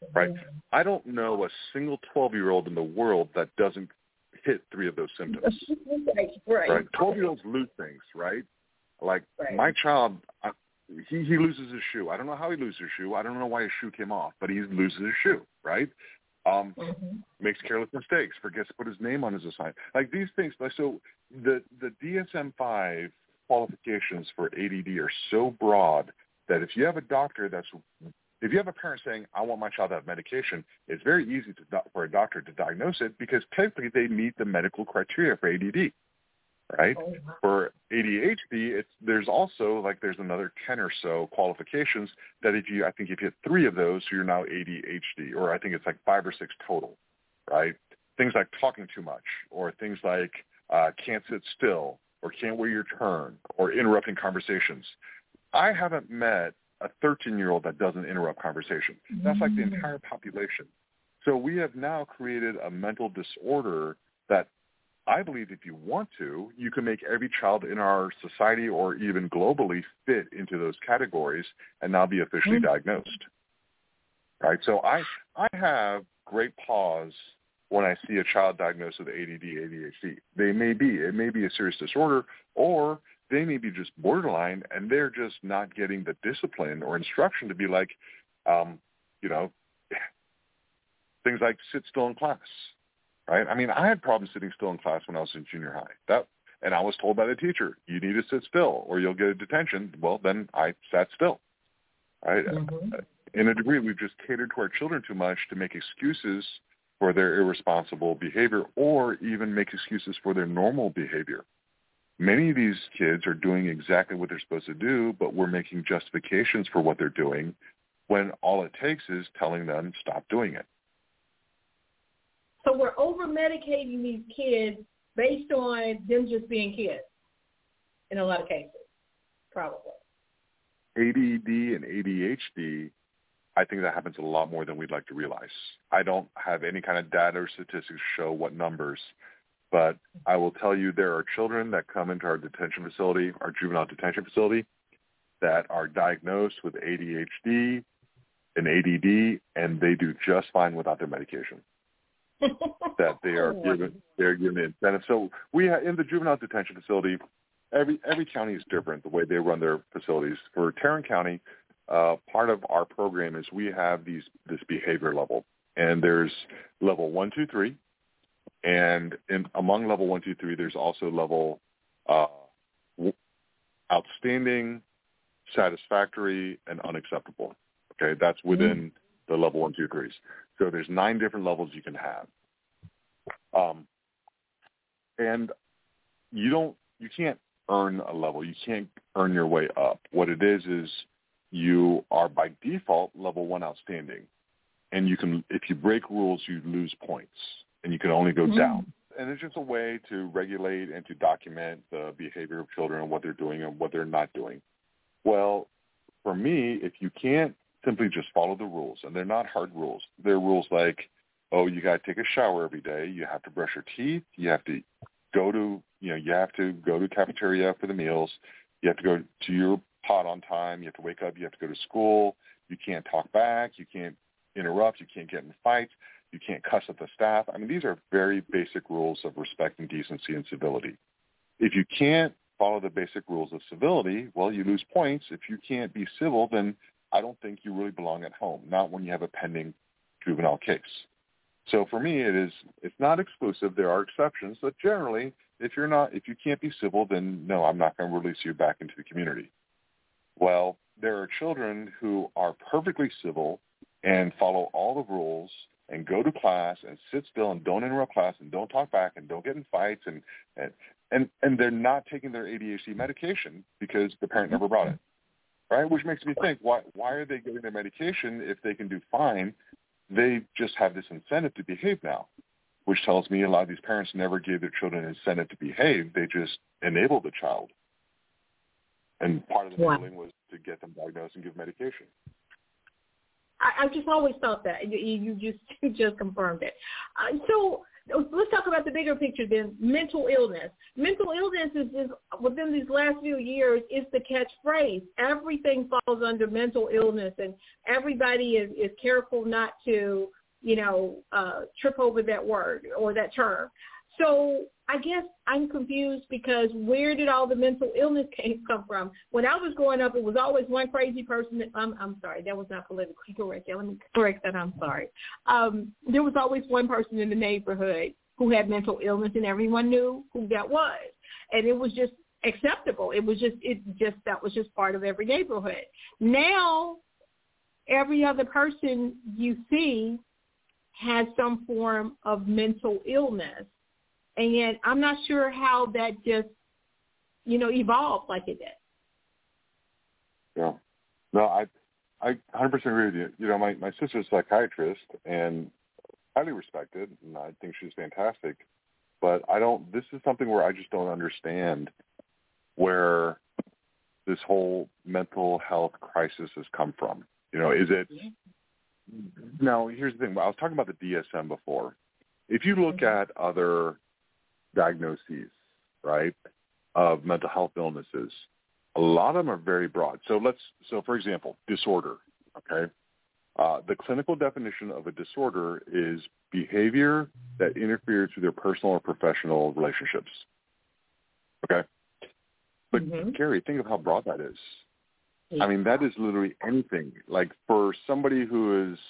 right? I don't know a single 12-year-old in the world that doesn't hit 3 of those symptoms. Right. 12-year-olds lose things, right? Like my child, he loses his shoe. I don't know how he loses his shoe. I don't know why his shoe came off, but he loses his shoe, right? Makes careless mistakes, forgets to put his name on his assignment. Like these things. So the DSM-5 qualifications for ADD are so broad that if you have a parent saying, I want my child to have medication, it's very easy for a doctor to diagnose it because technically they meet the medical criteria for ADD, right? Oh, wow. For ADHD, there's another 10 or so qualifications that if you hit 3 of those, you're now ADHD, or I think it's like 5 or 6 total, right? Things like talking too much, or things like can't sit still, or can't wait your turn, or interrupting conversations. I haven't met a 13-year-old that doesn't interrupt conversation. That's like the entire population. So we have now created a mental disorder that I believe if you want to, you can make every child in our society or even globally fit into those categories and now be officially diagnosed. Right? So I have great pause when I see a child diagnosed with ADD, ADHD. It may be a serious disorder, or they may be just borderline and they're just not getting the discipline or instruction to be like, things like sit still in class, right? I mean, I had problems sitting still in class when I was in junior high. And I was told by the teacher, you need to sit still or you'll get a detention. Well, then I sat still, right? In a degree, we've just catered to our children too much to make excuses for their irresponsible behavior or even make excuses for their normal behavior. Many of these kids are doing exactly what they're supposed to do, but we're making justifications for what they're doing when all it takes is telling them stop doing it. So we're over-medicating these kids based on them just being kids in a lot of cases, probably. ADD and ADHD, I think that happens a lot more than we'd like to realize. I don't have any kind of data or statistics to show what numbers, but I will tell you there are children that come into our detention facility, our juvenile detention facility, that are diagnosed with ADHD and ADD, and they do just fine without their medication. That they're given incentive. So we have, in the juvenile detention facility, every county is different the way they run their facilities. For Tarrant County, part of our program is we have this behavior level, and there's level 1, 2, 3, and among level 1, 2, 3, there's also level outstanding, satisfactory, and unacceptable. Okay, that's within the level 1, 2, 3s. So there's 9 different levels you can have, and you can't earn a level. You can't earn your way up. What it is you are by default level 1 outstanding, and you can, if you break rules, you lose points, and you can only go down. And it's just a way to regulate and to document the behavior of children and what they're doing and what they're not doing. Well, for me, if you can't simply just follow the rules, and they're not hard rules. They're rules like, you got to take a shower every day. You have to brush your teeth. You have to go to cafeteria for the meals. You have to go to your pot on time. You have to wake up. You have to go to school. You can't talk back. You can't interrupt. You can't get in fights. You can't cuss at the staff. I mean, these are very basic rules of respect and decency and civility. If you can't follow the basic rules of civility, well, you lose points. If you can't be civil, then I don't think you really belong at home, not when you have a pending juvenile case. So for me, it's not exclusive. There are exceptions, but generally, if you can't be civil, then no, I'm not going to release you back into the community. Well, there are children who are perfectly civil and follow all the rules and go to class and sit still and don't interrupt class and don't talk back and don't get in fights and they're not taking their ADHD medication because the parent never brought it. Right, which makes me think, why are they getting their medication if they can do fine? They just have this incentive to behave now, which tells me a lot of these parents never gave their children an incentive to behave. They just enabled the child. And part of the enabling was to get them diagnosed and give medication. I just always thought that. You just confirmed it. So let's talk about the bigger picture then, mental illness. Mental illness is within these last few years is the catchphrase. Everything falls under mental illness, and everybody is careful not to, trip over that word or that term. So I guess I'm confused because where did all the mental illness come from? When I was growing up, it was always one crazy person. I'm sorry, that was not politically correct. Let me correct that. I'm sorry. There was always one person in the neighborhood who had mental illness, and everyone knew who that was, and it was just acceptable. That was just part of every neighborhood. Now, every other person you see has some form of mental illness. And I'm not sure how that just, evolved like it did. Yeah. No, I 100% agree with you. My sister's a psychiatrist and highly respected, and I think she's fantastic. But this is something where I just don't understand where this whole mental health crisis has come from. Is it... Now, here's the thing. I was talking about the DSM before. If you look at other diagnoses, right, of mental health illnesses, a lot of them are very broad. So for example, disorder, okay? The clinical definition of a disorder is behavior that interferes with your personal or professional relationships, okay? But, Carrie, think of how broad that is. I mean, that is literally anything. Like for somebody who is,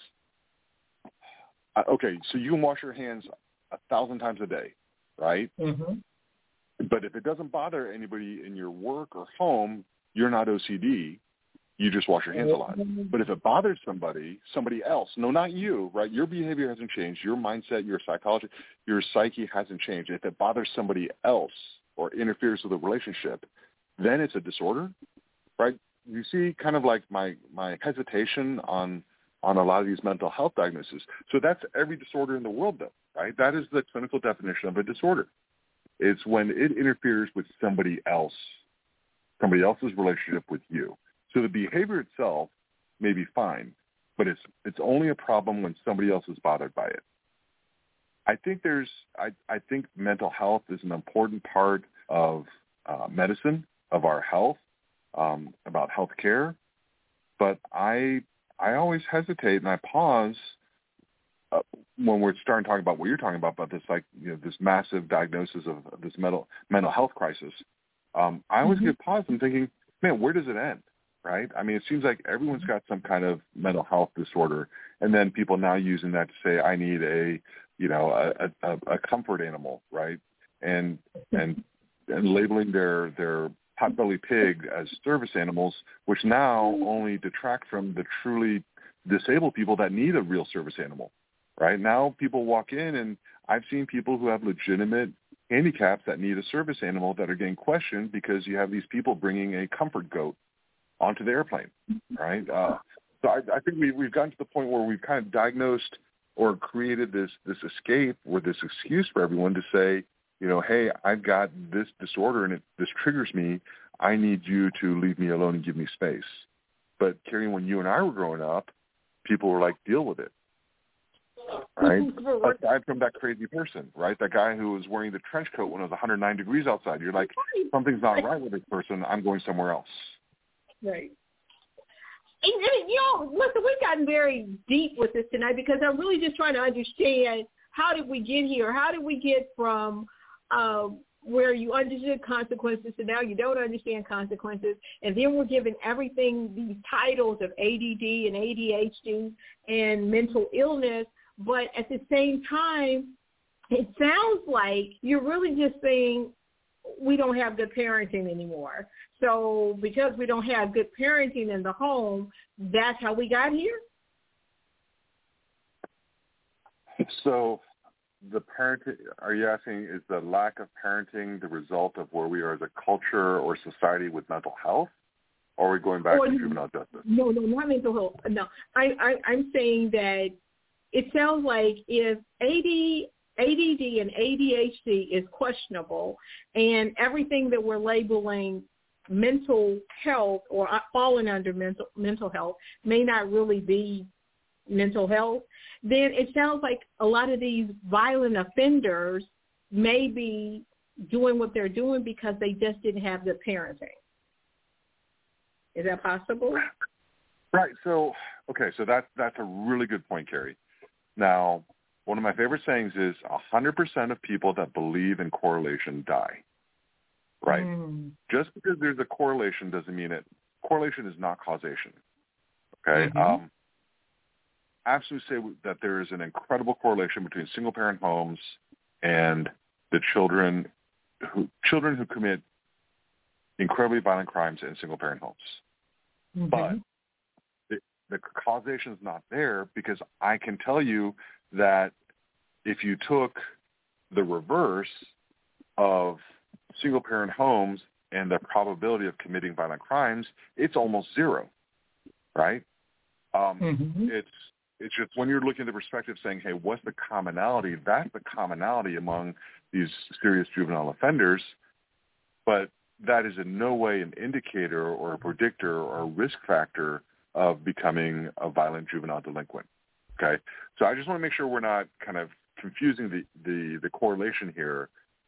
okay, so you can wash your hands 1,000 times a day, right? Mm-hmm. But if it doesn't bother anybody in your work or home, you're not OCD. You just wash your hands a lot. But if it bothers somebody else, no, not you, right? Your behavior hasn't changed. Your mindset, your psychology, your psyche hasn't changed. If it bothers somebody else or interferes with a relationship, then it's a disorder, right? You see kind of like my hesitation on a lot of these mental health diagnoses. So that's every disorder in the world, though, right? That is the clinical definition of a disorder. It's when it interferes with somebody else's relationship with you. So the behavior itself may be fine, but it's only a problem when somebody else is bothered by it. I think I think mental health is an important part of medicine, of our health, about health care, but I always hesitate and I pause when we're starting talking about what you're talking about this, like, this massive diagnosis of this mental health crisis. I always get pause and thinking, man, where does it end, right? I mean, it seems like everyone's got some kind of mental health disorder, and then people now using that to say, I need a comfort animal, right? And labeling their potbelly pig as service animals, which now only detract from the truly disabled people that need a real service animal, right? Now people walk in, and I've seen people who have legitimate handicaps that need a service animal that are getting questioned because you have these people bringing a comfort goat onto the airplane, right? So I think we've gotten to the point where we've kind of diagnosed or created this escape or this excuse for everyone to say, hey, I've got this disorder and this triggers me. I need you to leave me alone and give me space. But, Carrie, when you and I were growing up, people were like, deal with it, right? Aside from that crazy person, right? That guy who was wearing the trench coat when it was 109 degrees outside. You're like, something's not right with this person. I'm going somewhere else. Right. And listen, we've gotten very deep with this tonight because I'm really just trying to understand, how did we get here? How did we get from where you understood consequences to now you don't understand consequences, and then we're given everything, these titles of ADD and ADHD and mental illness, but at the same time, it sounds like you're really just saying we don't have good parenting anymore. So because we don't have good parenting in the home, that's how we got here? So the parenting, are you asking, is the lack of parenting the result of where we are as a culture or society with mental health? Or are we going back to juvenile justice? No, not mental health. No, I'm saying that it sounds like if ADD and ADHD is questionable and everything that we're labeling mental health or falling under mental health may not really be mental health, then it sounds like a lot of these violent offenders may be doing what they're doing because they just didn't have good parenting. Is that possible? Right. So, okay. So that's a really good point, Carrie. Now, one of my favorite sayings is 100% of people that believe in correlation die. Right. Just because there's a correlation doesn't mean correlation is not causation. Okay. Absolutely say that there is an incredible correlation between single-parent homes and the children who commit incredibly violent crimes in single-parent homes. But the causation is not there, because I can tell you that if you took the reverse of single-parent homes and the probability of committing violent crimes, it's almost zero, right? It's just when you're looking at the perspective saying, hey, what's the commonality? That's the commonality among these serious juvenile offenders, but that is in no way an indicator or a predictor or a risk factor of becoming a violent juvenile delinquent. Okay? So I just want to make sure we're not kind of confusing the correlation here.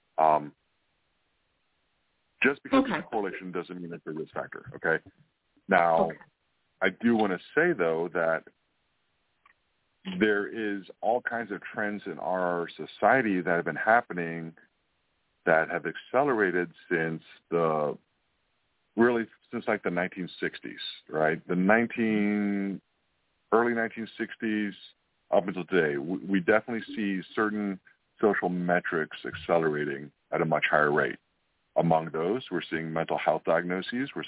Just because it's a correlation doesn't mean it's a risk factor. Okay? Now, I do want to say, though, that there is all kinds of trends in our society that have been happening that have accelerated since like the 1960s, right? Early 1960s up until today, we definitely see certain social metrics accelerating at a much higher rate. Among those, we're seeing mental health diagnoses. We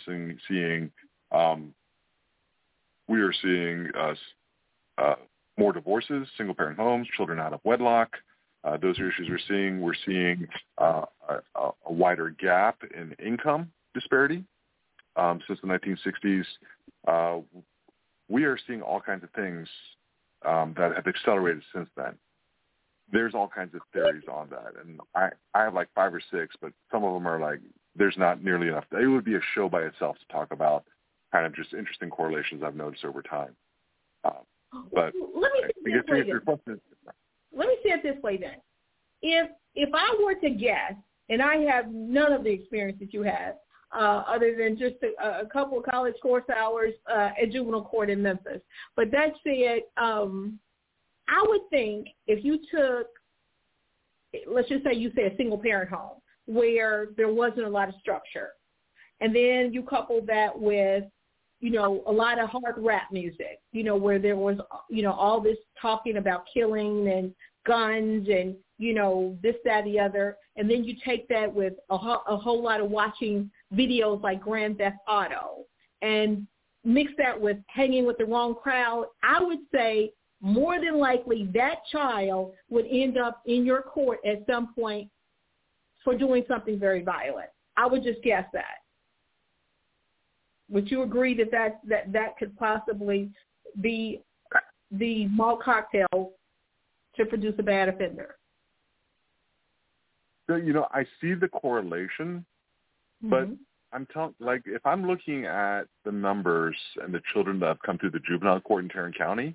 are seeing more divorces, single-parent homes, children out of wedlock. Those are issues we're seeing. We're seeing a wider gap in income disparity since the 1960s. We are seeing all kinds of things that have accelerated since then. There's all kinds of theories on that, and I have like 5 or 6, but some of them are like, there's not nearly enough. It would be a show by itself to talk about kind of just interesting correlations I've noticed over time. But let me see it this way then. If I were to guess, and I have none of the experience that you have, other than just a couple of college course hours at juvenile court in Memphis. But that said, I would think if you took, let's just say you say a single parent home where there wasn't a lot of structure, and then you couple that with, a lot of hard rap music, where there was, all this talking about killing and guns and, this, that, the other. And then you take that with a whole lot of watching videos like Grand Theft Auto and mix that with hanging with the wrong crowd. I would say more than likely that child would end up in your court at some point for doing something very violent. I would just guess that. Would you agree that could possibly be the malt cocktail to produce a bad offender? So, I see the correlation, but I'm if I'm looking at the numbers and the children that have come through the juvenile court in Tarrant County,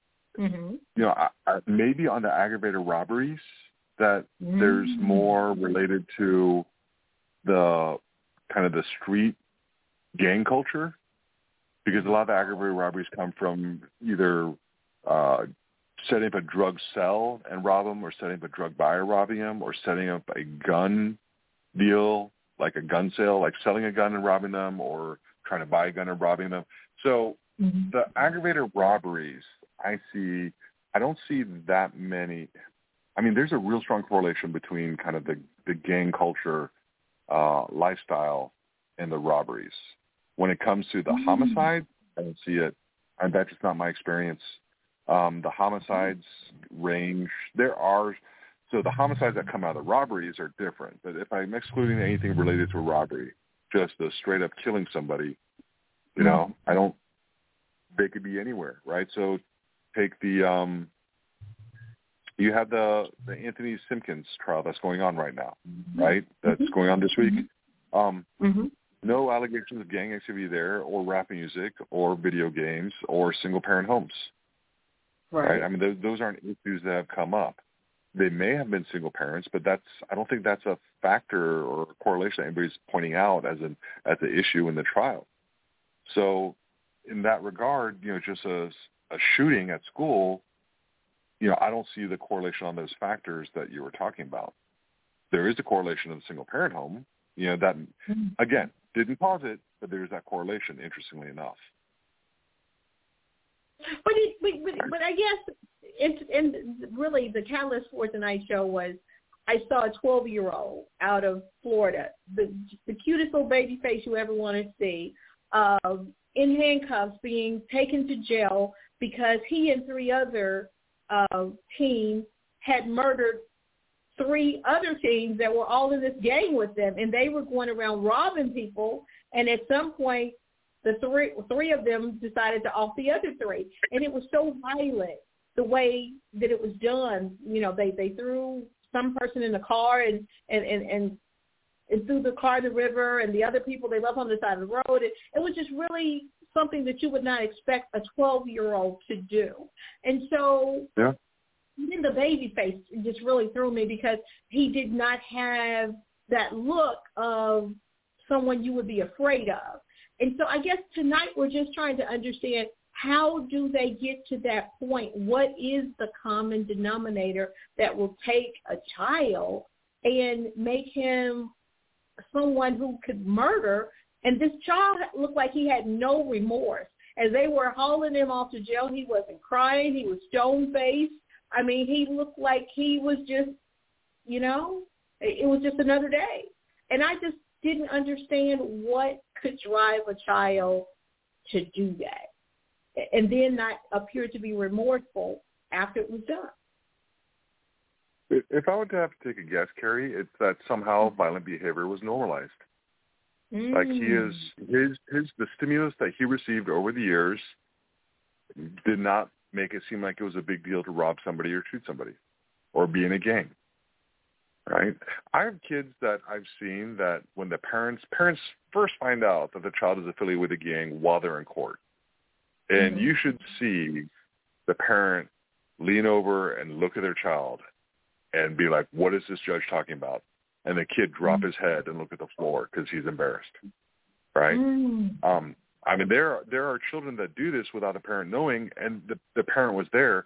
maybe on the aggravated robberies that there's more related to the kind of the street gang culture, because a lot of the aggravated robberies come from either setting up a drug sell and rob them, or setting up a drug buyer robbing them, or setting up a gun deal, like a gun sale, like selling a gun and robbing them, or trying to buy a gun and robbing them. So the aggravated robberies, I don't see that many. I mean, there's a real strong correlation between kind of the gang culture lifestyle and the robberies. When it comes to the homicide, I don't see it. And that's just not my experience. The homicides range. So the homicides that come out of the robberies are different. But if I'm excluding anything related to a robbery, just the straight up killing somebody, they could be anywhere, right? So take you have the Anthony Simpkins trial that's going on right now, right? That's going on this week. No allegations of gang activity there, or rap music, or video games, or single-parent homes. Right? I mean, those aren't issues that have come up. they may have been single parents, but I don't think that's a factor or a correlation that anybody's pointing out as an issue in the trial. So in that regard, just a shooting at school, I don't see the correlation on those factors that you were talking about. There is a correlation of the single parent home, that, again, didn't cause it, but there's that correlation, interestingly enough. But I guess, and really the catalyst for tonight's show was I saw a 12-year-old out of Florida, the cutest little baby face you ever want to see, in handcuffs being taken to jail because he and 3 other teens had murdered 3 other teens that were all in this gang with them, and they were going around robbing people, and at some point the three of them decided to off the other 3, and it was so violent the way that it was done. They threw some person in the car and threw the car in the river, and the other people they left on the side of the road. It was just really something that you would not expect a 12-year-old to do. And so even the baby face just really threw me because he did not have that look of someone you would be afraid of. And so I guess tonight we're just trying to understand, how do they get to that point? What is the common denominator that will take a child and make him someone who could murder? And this child looked like he had no remorse. As they were hauling him off to jail, he wasn't crying. He was stone-faced. I mean, he looked like he was just, it was just another day. And I just didn't understand what could drive a child to do that and then not appear to be remorseful after it was done. If I were to have to take a guess, Carrie, it's that somehow violent behavior was normalized. Like the stimulus that he received over the years did not make it seem like it was a big deal to rob somebody or shoot somebody or be in a gang, right? I have kids that I've seen that when the parents first find out that the child is affiliated with a gang while they're in court, and you should see the parent lean over and look at their child and be like, what is this judge talking about? And the kid drop his head and look at the floor because he's embarrassed, right? I mean, there are children that do this without a parent knowing, and the parent was there.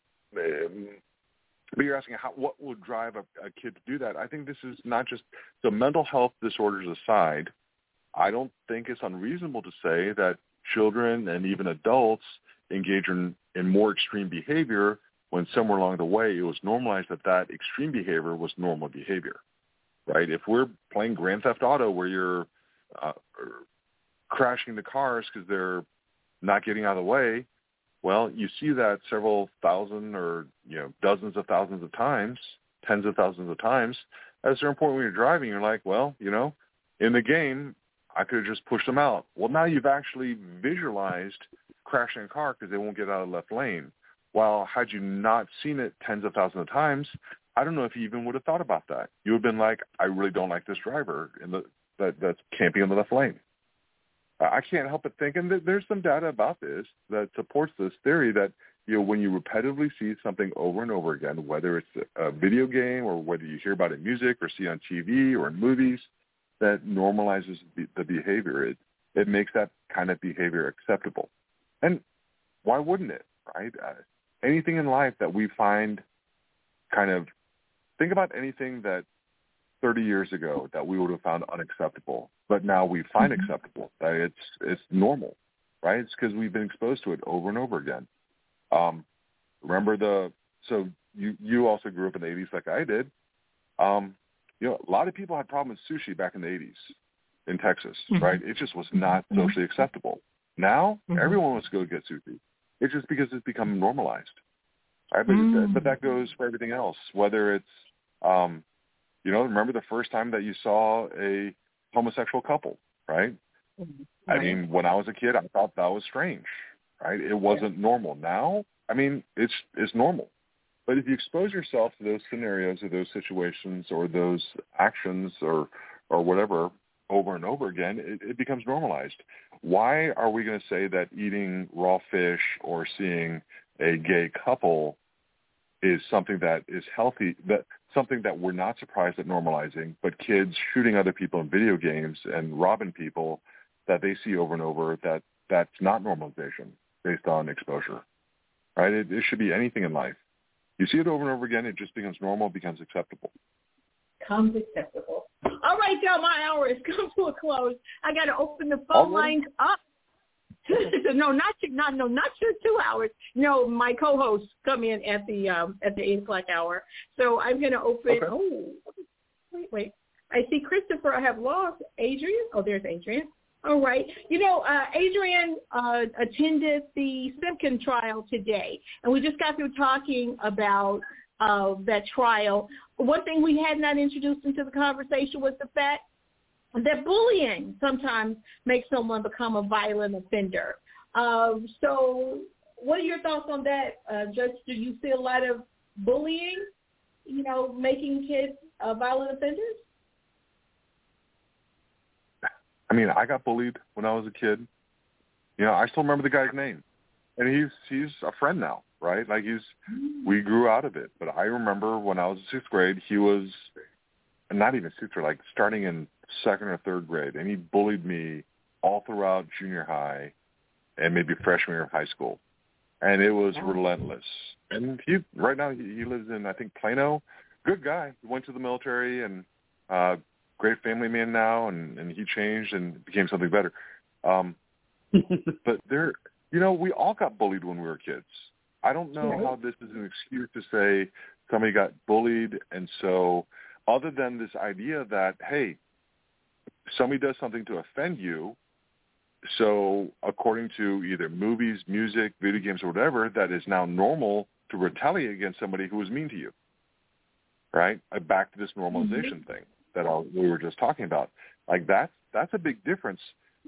But you're asking what would drive a kid to do that. I think this is not just – so mental health disorders aside, I don't think it's unreasonable to say that children and even adults engage in more extreme behavior when somewhere along the way it was normalized that extreme behavior was normal behavior. Right? If we're playing Grand Theft Auto where you're crashing the cars because they're not getting out of the way, well, you see that several thousand or dozens of thousands of times, tens of thousands of times. At a certain point when you're driving, you're like, well, in the game, I could have just pushed them out. Well, now you've actually visualized crashing a car because they won't get out of the left lane. While had you not seen it tens of thousands of times, I don't know if you even would have thought about that. You would have been like, I really don't like this driver that's camping in the left lane. I can't help but think, and there's some data about this that supports this theory that, when you repetitively see something over and over again, whether it's a video game or whether you hear about it in music or see on TV or in movies, that normalizes the behavior. It makes that kind of behavior acceptable. And why wouldn't it, right? Anything in life that we find kind of, think about anything that 30 years ago that we would have found unacceptable, but now we find acceptable. That it's normal, right? It's because we've been exposed to it over and over again. So you also grew up in the 80s like I did. A lot of people had problems with sushi back in the 80s in Texas, right? It just was not socially acceptable. Now everyone wants to go get sushi. It's just because it's become normalized. Right? But that goes for everything else, whether it's, remember the first time that you saw a homosexual couple, right? I mean, when I was a kid, I thought that was strange, right? It wasn't normal. Now, I mean, it's normal. But if you expose yourself to those scenarios or those situations or those actions or whatever over and over again, it becomes normalized. Why are we going to say that eating raw fish or seeing a gay couple is something that is healthy, that something that we're not surprised at normalizing, but kids shooting other people in video games and robbing people that they see over and over, that's not normalization based on exposure, right? It should be anything in life. You see it over and over again, it just becomes normal, becomes acceptable. Becomes acceptable. All right, y'all, my hour has come to a close. I got to open the phone lines up. No, not your 2 hours. No, my co-hosts come in at the 8 o'clock hour. So I'm going to open. Okay. Oh, wait. I see Christopher. I have lost Adrian. Oh, there's Adrian. All right. Adrian attended the Simpkin trial today, and we just got through talking about that trial. One thing we had not introduced into the conversation was the fact that bullying sometimes makes someone become a violent offender. So what are your thoughts on that? Judge, do you see a lot of bullying, making kids violent offenders? I mean, I got bullied when I was a kid. I still remember the guy's name. And he's a friend now, right? Like we grew out of it. But I remember when I was in 6th grade, he was not even 6th grade, like starting in 2nd or 3rd grade, and he bullied me all throughout junior high and maybe freshman year of high school, and it was relentless. And right now he lives in, I think, Plano. Good guy. He went to the military and great family man now, and he changed and became something better. But we all got bullied when we were kids. I don't know how this is an excuse to say somebody got bullied, and so other than this idea that, hey, somebody does something to offend you, so according to either movies, music, video games, or whatever, that is now normal to retaliate against somebody who was mean to you, right? Back to this normalization thing that we were just talking about. Like that's a big difference.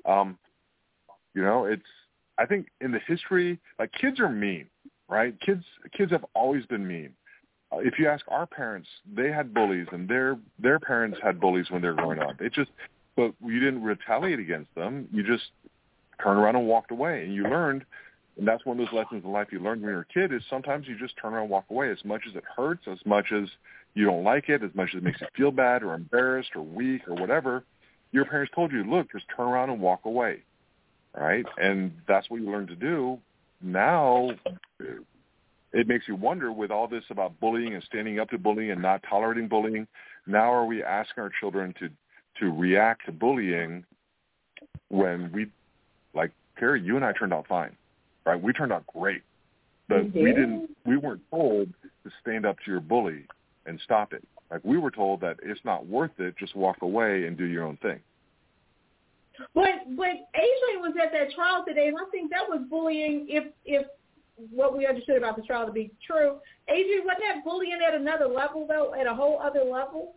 I think in the history, like kids are mean, right? Kids have always been mean. If you ask our parents, they had bullies, and their parents had bullies when they were growing up. But you didn't retaliate against them. You just turned around and walked away. And you learned, and that's one of those lessons in life you learned when you were a kid, is sometimes you just turn around and walk away. As much as it hurts, as much as you don't like it, as much as it makes you feel bad or embarrassed or weak or whatever, your parents told you, look, just turn around and walk away, right? And that's what you learn to do. Now it makes you wonder, with all this about bullying and standing up to bullying and not tolerating bullying, now are we asking our children to react to bullying when like Carrie, you and I turned out fine, right? We turned out great, but we weren't told to stand up to your bully and stop it. Like we were told that it's not worth it, just walk away and do your own thing. But Adrian was at that trial today, and I think that was bullying if what we understood about the trial to be true. Adrian, wasn't that bullying at another level, though, at a whole other level?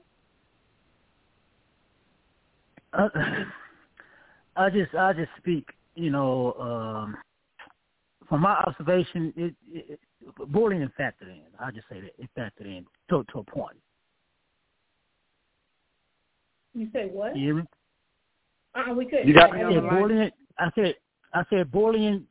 I just speak, from my observation, bullying factored in. I just say that it factored in to a point. You say what? You hear me? We couldn't. You got me on the line? I said bullying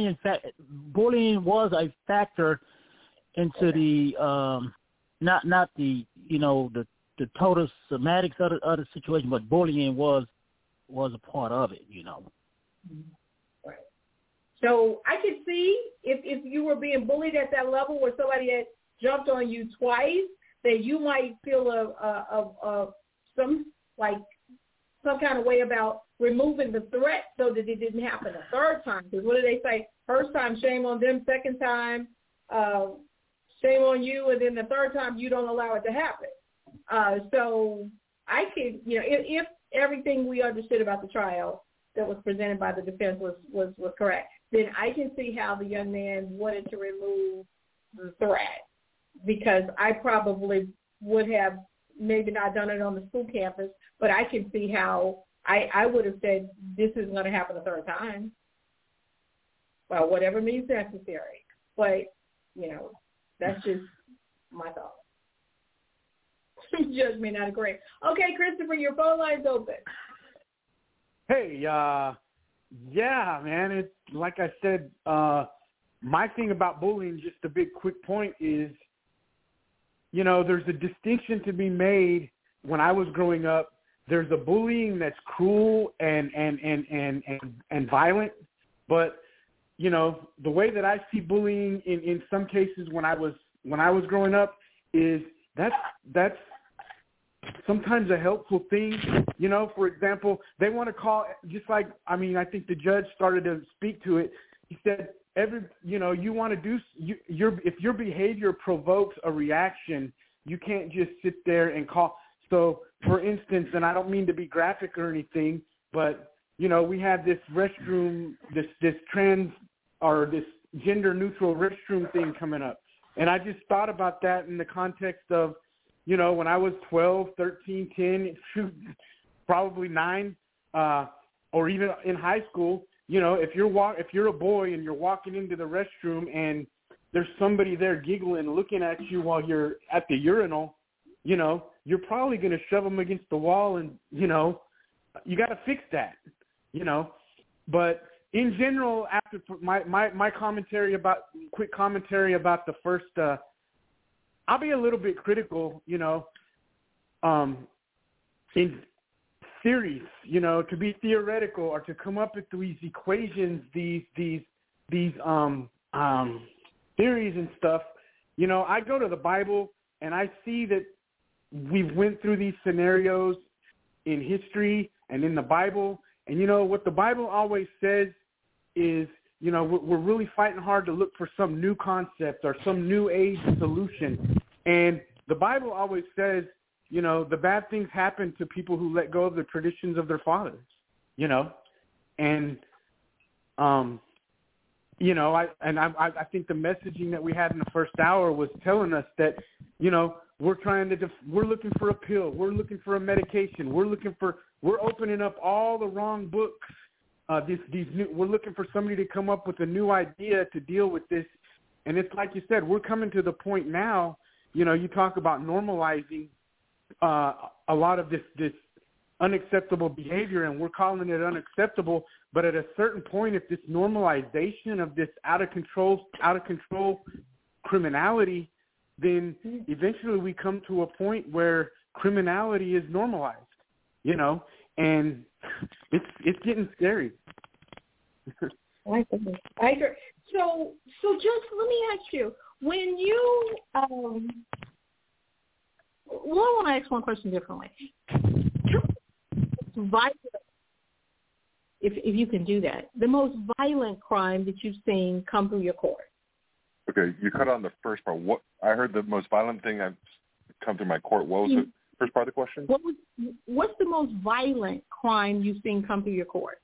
was a factor into the not the the total semantics of the situation, but bullying was a part of it, Right. So I could see if you were being bullied at that level where somebody had jumped on you twice, that you might feel some kind of way about removing the threat so that it didn't happen a third time. Because what do they say? First time, shame on them. Second time, shame on you. And then the third time, you don't allow it to happen. So I could, if everything we understood about the trial that was presented by the defense was correct, then I can see how the young man wanted to remove the threat, because I probably would have maybe not done it on the school campus, but I can see how I would have said, this is going to happen a third time. Well, whatever means necessary. But, that's just my thought. Judge may not agree. Okay, Christopher, your phone line's open. Hey, yeah, man. It's like I said, my thing about bullying, just a big quick point, is there's a distinction to be made when I was growing up. There's a bullying that's cruel and violent, but the way that I see bullying in some cases when I was growing up is that's sometimes a helpful thing. For example, they want to call, just like, I think the judge started to speak to it. He said, you want to do, if your behavior provokes a reaction, you can't just sit there and call. So, for instance, and I don't mean to be graphic or anything, but, we have this restroom, this trans or this gender-neutral restroom thing coming up. And I just thought about that in the context of, when I was 12, 13, 10, probably 9, or even in high school, if you're a boy and you're walking into the restroom and there's somebody there giggling, looking at you while you're at the urinal, you're probably going to shove them against the wall and, you got to fix that, But in general, after my quick commentary about the first, I'll be a little bit critical, in theories, to be theoretical or to come up with these equations, these theories and stuff. I go to the Bible and I see that we've went through these scenarios in history and in the Bible. And what the Bible always says is, we're really fighting hard to look for some new concept or some new age solution. And the Bible always says, the bad things happen to people who let go of the traditions of their fathers, and, I think the messaging that we had in the first hour was telling us that, we're looking for a pill. We're looking for a medication. We're opening up all the wrong books. We're looking for somebody to come up with a new idea to deal with this. And it's like you said, we're coming to the point now, you talk about normalizing a lot of this unacceptable behavior, and we're calling it unacceptable. But at a certain point, if this normalization of this out of control criminality, then eventually we come to a point where criminality is normalized, and it's getting scary. I agree. So just let me ask you, when you, well, I want to ask one question differently. If you can do that, the most violent crime that you've seen come through your court. Okay, you cut on the first part. What I heard, the most violent thing I've come through my court. What was the first part of the question? What's the most violent crime you've seen come through your court?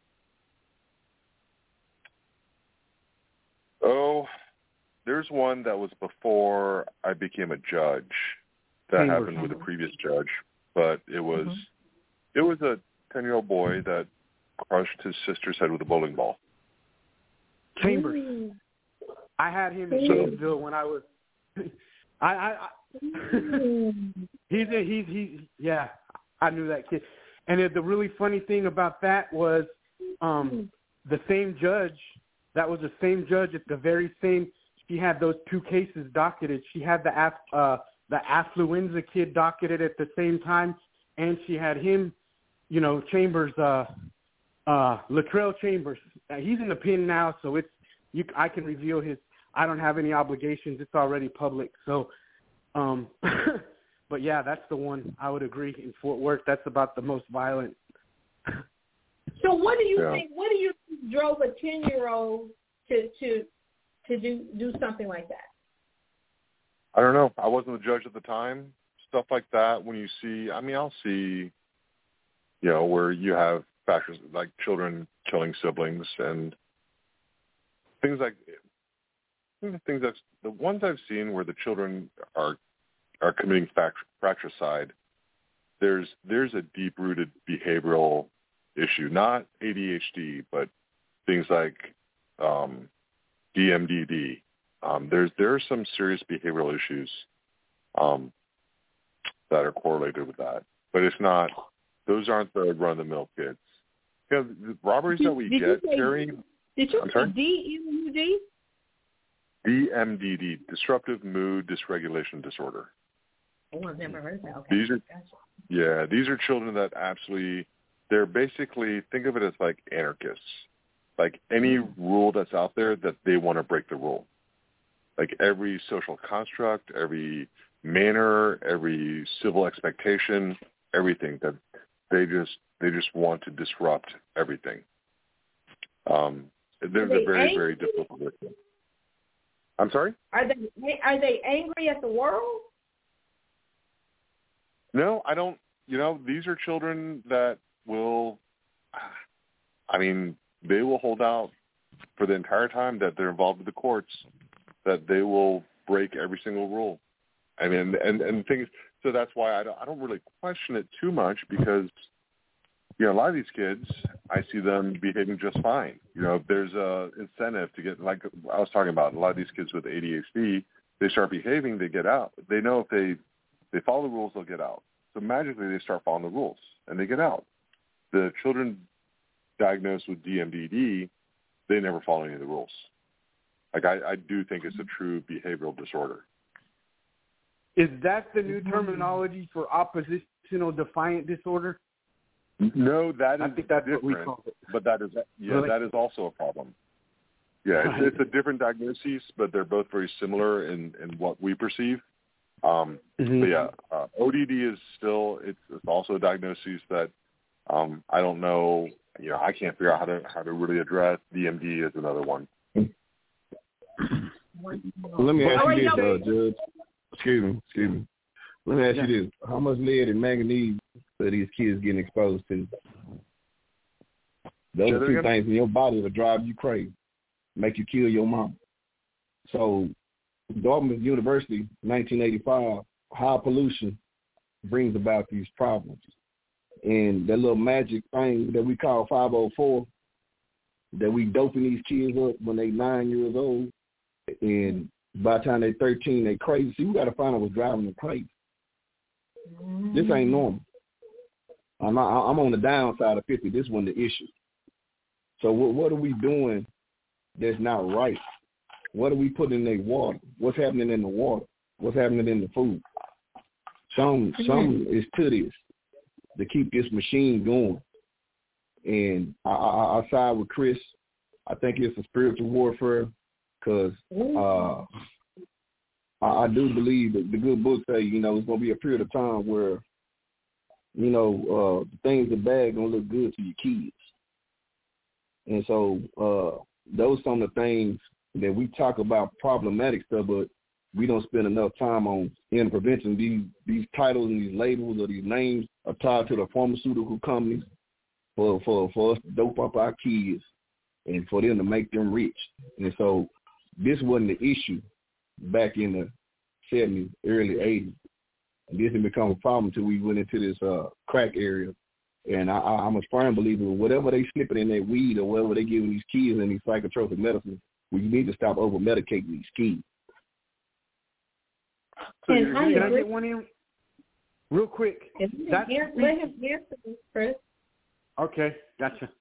Oh, there's one that was before I became a judge. That happened with a previous judge, but it was a 10-year-old boy that crushed his sister's head with a bowling ball. Chambers. I had him in Gainesville when I was. Yeah, I knew that kid. And the really funny thing about that was, the same judge. That was the same judge at the very same. She had those two cases docketed. She had the affluenza kid docketed at the same time, and she had him, Chambers, Latrell Chambers. He's in the pen now, so I can reveal his. I don't have any obligations. It's already public. So, but yeah, that's the one I would agree in Fort Worth. That's about the most violent. So what do you think? What do you think drove a 10-year-old to do something like that? I don't know. I wasn't the judge at the time. Stuff like that. When you see, I'll see, where you have factors like children killing siblings and things like. The ones I've seen where the children are committing fratricide, there's a deep-rooted behavioral issue, not ADHD, but things like DMDD. There are some serious behavioral issues that are correlated with that, but it's not. Those aren't the run-of-the-mill kids. The robberies that we get, Terry. Did you say DMDD? DMDD, disruptive mood dysregulation disorder. Oh, I've never heard that. Okay. These are children that absolutely, they're basically, think of it as like anarchists. Like any rule that's out there that they want to break the rule. Like every social construct, every manner, every civil expectation, everything that they just want to disrupt everything. They're very, very difficult to work with. I'm sorry? Are they angry at the world? No, I don't. These are children that will, they will hold out for the entire time that they're involved with the courts, that they will break every single rule. And things. So that's why I don't really question it too much because, a lot of these kids, I see them behaving just fine. If there's a incentive to get, like I was talking about, a lot of these kids with ADHD, they start behaving, they get out. They know if they follow the rules, they'll get out. So magically they start following the rules and they get out. The children diagnosed with DMDD, they never follow any of the rules. Like I do think it's a true behavioral disorder. Is that the new terminology for oppositional defiant disorder? No, that is I think that's different, what we call it. But that is Really? That is also a problem. Yeah, it's a different diagnosis, but they're both very similar in what we perceive. But yeah, ODD is still it's also a diagnosis that I don't know. I can't figure out how to really address. DMD is another one. Let me ask you this, Judge. Excuse me. Let me ask you this: how much lead and manganese are these kids getting exposed to? Those are two things in your body that drive you crazy, make you kill your mom. So, Dartmouth University, 1985, high pollution brings about these problems. And that little magic thing that we call 504, that we doping these kids up when they 9 years old, and by the time they're 13, they crazy. See, we got to find out what's driving them crazy. This ain't normal. I'm on the downside of 50. This wasn't the issue. So what are we doing that's not right? What are we putting in their water? What's happening in the water? What's happening in the food? Some is to this to keep this machine going. And I side with Chris. I think it's a spiritual warfare because I do believe that the good book say, it's going to be a period of time where, the things that bad going to look good to your kids. And so those are some of the things that we talk about problematic stuff, but we don't spend enough time on in prevention. These titles and these labels or these names are tied to the pharmaceutical companies for us to dope up our kids and for them to make them rich. And so this wasn't the issue back in the 70s, early 80s. And this had become a problem until we went into this crack area. And I'm a firm believer whatever they slipping in their weed or whatever they giving these kids in these psychotropic medicines, we need to stop over-medicating these kids. So can I get one in real quick? Let him answer this, Chris. Okay, gotcha.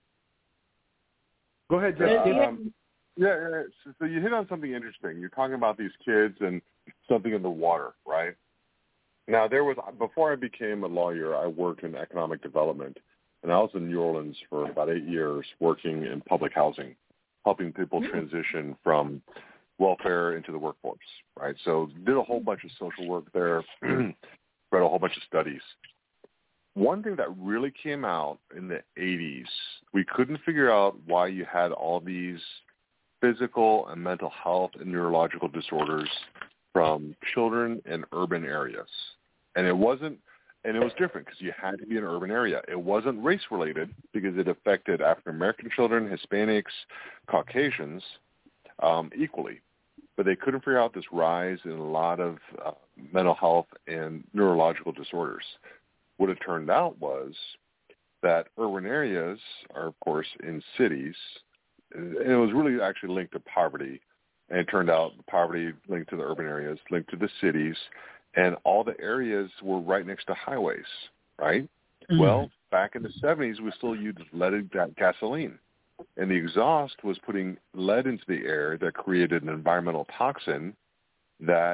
Go ahead, Jeff. Yeah. So you hit on something interesting. You're talking about these kids and something in the water, right? Now, before I became a lawyer, I worked in economic development, and I was in New Orleans for about 8 years working in public housing, helping people transition from welfare into the workforce, right? So did a whole bunch of social work there, read a whole bunch of studies. One thing that really came out in the 80s, we couldn't figure out why you had all these physical and mental health and neurological disorders from children in urban areas. And it was different because you had to be in an urban area. It wasn't race-related because it affected African-American children, Hispanics, Caucasians equally. But they couldn't figure out this rise in a lot of mental health and neurological disorders. What it turned out was that urban areas are, of course, in cities, and it was really actually linked to poverty. And it turned out poverty linked to the urban areas, linked to the cities, and all the areas were right next to highways, right? Mm-hmm. Well, back in the 70s, we still used leaded gasoline. And the exhaust was putting lead into the air that created an environmental toxin that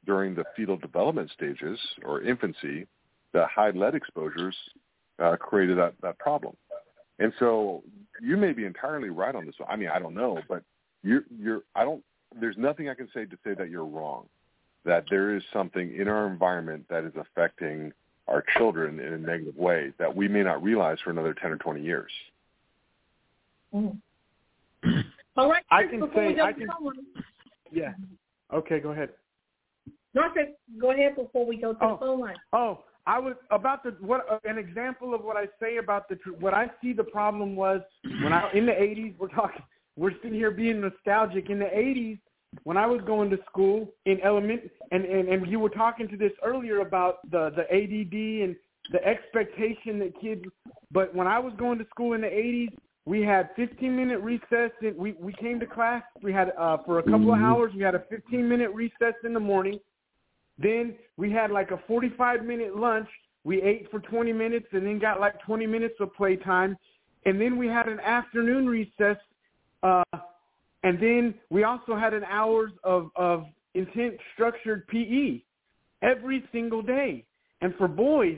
during the fetal development stages or infancy, the high lead exposures created that problem. And so you may be entirely right on this. I mean, I don't know, but there's nothing I can say to say that you're wrong, that there is something in our environment that is affecting our children in a negative way that we may not realize for another 10 or 20 years. Mm. All right. Yeah. Okay, go ahead. No, I said, go ahead before we go to the phone line. I was about an example of what I say about what I see the problem was when in the 80s, we're sitting here being nostalgic. In the 80s, when I was going to school in and you were talking to this earlier about the ADD and the expectation that kids, but when I was going to school in the 80s, we had 15-minute recess. We came to class. We had, for a couple of hours, we had a 15-minute recess in the morning. Then we had like a 45-minute lunch. We ate for 20 minutes and then got like 20 minutes of playtime. And then we had an afternoon recess. And then we also had an hours of intense structured PE every single day. And for boys,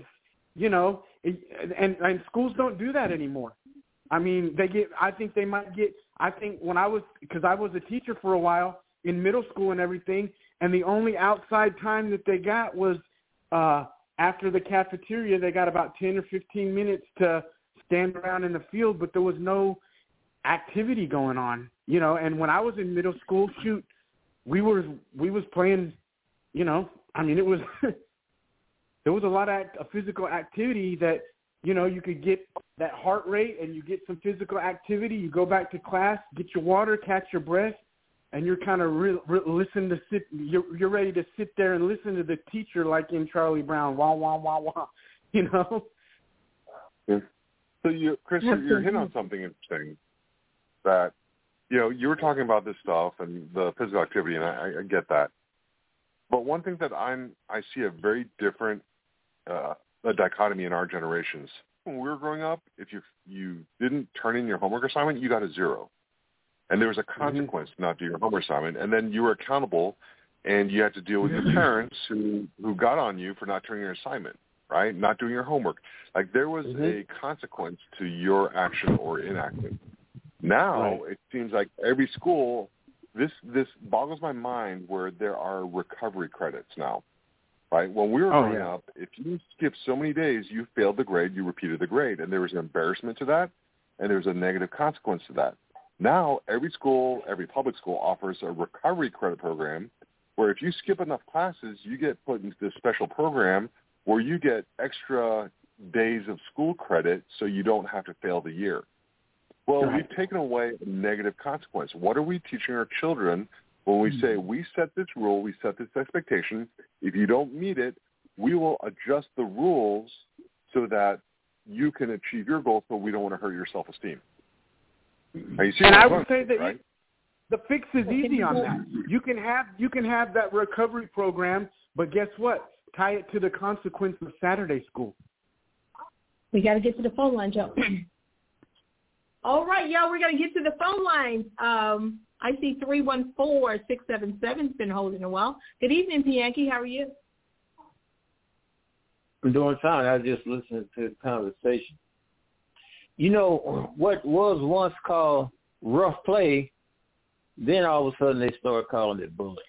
and schools don't do that anymore. I mean, because I was a teacher for a while in middle school and everything, and the only outside time that they got was after the cafeteria. They got about 10 or 15 minutes to stand around in the field, but there was no activity going on, and when I was in middle school, we was playing, I mean, it was, there was a lot of physical activity that, you could get that heart rate and you get some physical activity. You go back to class, get your water, catch your breath, and you're kind of you're ready to sit there and listen to the teacher like in Charlie Brown, wah, wah, wah, wah, Yeah. So Chris, you're hitting on something interesting that, you were talking about this stuff and the physical activity, and I get that. But one thing that I see a very different a dichotomy in our generations. When we were growing up, if you didn't turn in your homework assignment, you got a 0. And there was a consequence to not doing your homework assignment. And then you were accountable, and you had to deal with your parents who got on you for not turning your assignment, right? Not doing your homework. Like there was a consequence to your action or inaction. Now it seems like every school, this boggles my mind where there are recovery credits now. Right? When we were growing up, if you skipped so many days, you failed the grade, you repeated the grade, and there was an embarrassment to that, and there was a negative consequence to that. Now, every public school offers a recovery credit program where if you skip enough classes, you get put into this special program where you get extra days of school credit so you don't have to fail the year. Well, we've taken away a negative consequence. What are we teaching our children when we say we set this rule, we set this expectation, if you don't meet it, we will adjust the rules so that you can achieve your goals, so we don't want to hurt your self-esteem. And I would say that the fix is easy on that. You can have that recovery program, but guess what? Tie it to the consequence of Saturday school. We got to get to the phone line, Joe. All right, y'all, we're going to get to the phone line. I see 314-677's been holding a while. Good evening, Bianchi. How are you? I'm doing fine. I was just listening to the conversation. What was once called rough play, then all of a sudden they started calling it bullying.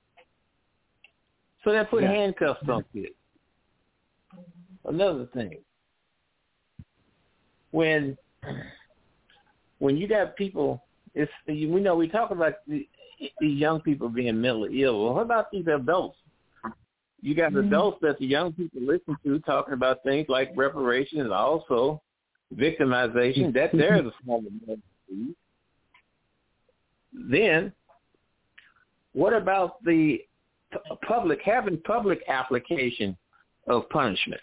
So they put handcuffs on kids. Another thing, when you got people, we talk about these young people being mentally ill. Well, what about these adults? You got adults that the young people listen to talking about things like reparations and also victimization. That there's a form of mental disease. Then, what about the public application of punishment?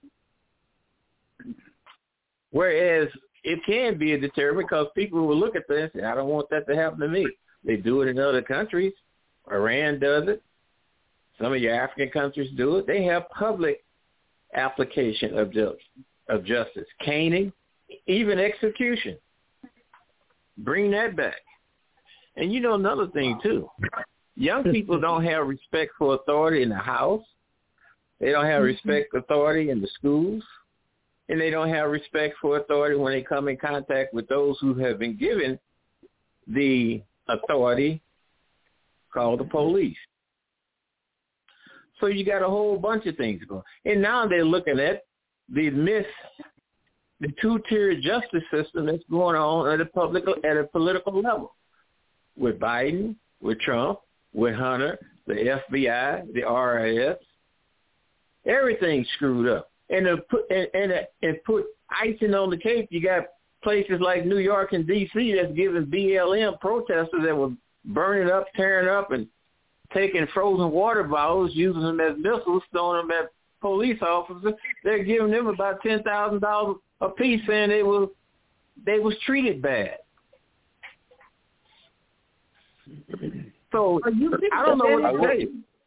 Whereas it can be a deterrent because people will look at this and say, I don't want that to happen to me. They do it in other countries. Iran does it. Some of your African countries do it. They have public application of justice, caning, even execution. Bring that back. And another thing too, Young people don't have respect for authority in the house. They don't have respect for authority in the schools. And they don't have respect for authority when they come in contact with those who have been given the authority called the police. So you got a whole bunch of things going. And now they're looking at the two-tier justice system that's going on at a political level with Biden, with Trump, with Hunter, the FBI, the RIS. Everything's screwed up. And put icing on the cake, you got places like New York and D.C. that's giving BLM protesters that were burning up, tearing up, and taking frozen water bottles, using them as missiles, throwing them at police officers. They're giving them about $10,000 a piece, saying they was treated bad. So I don't know what to say.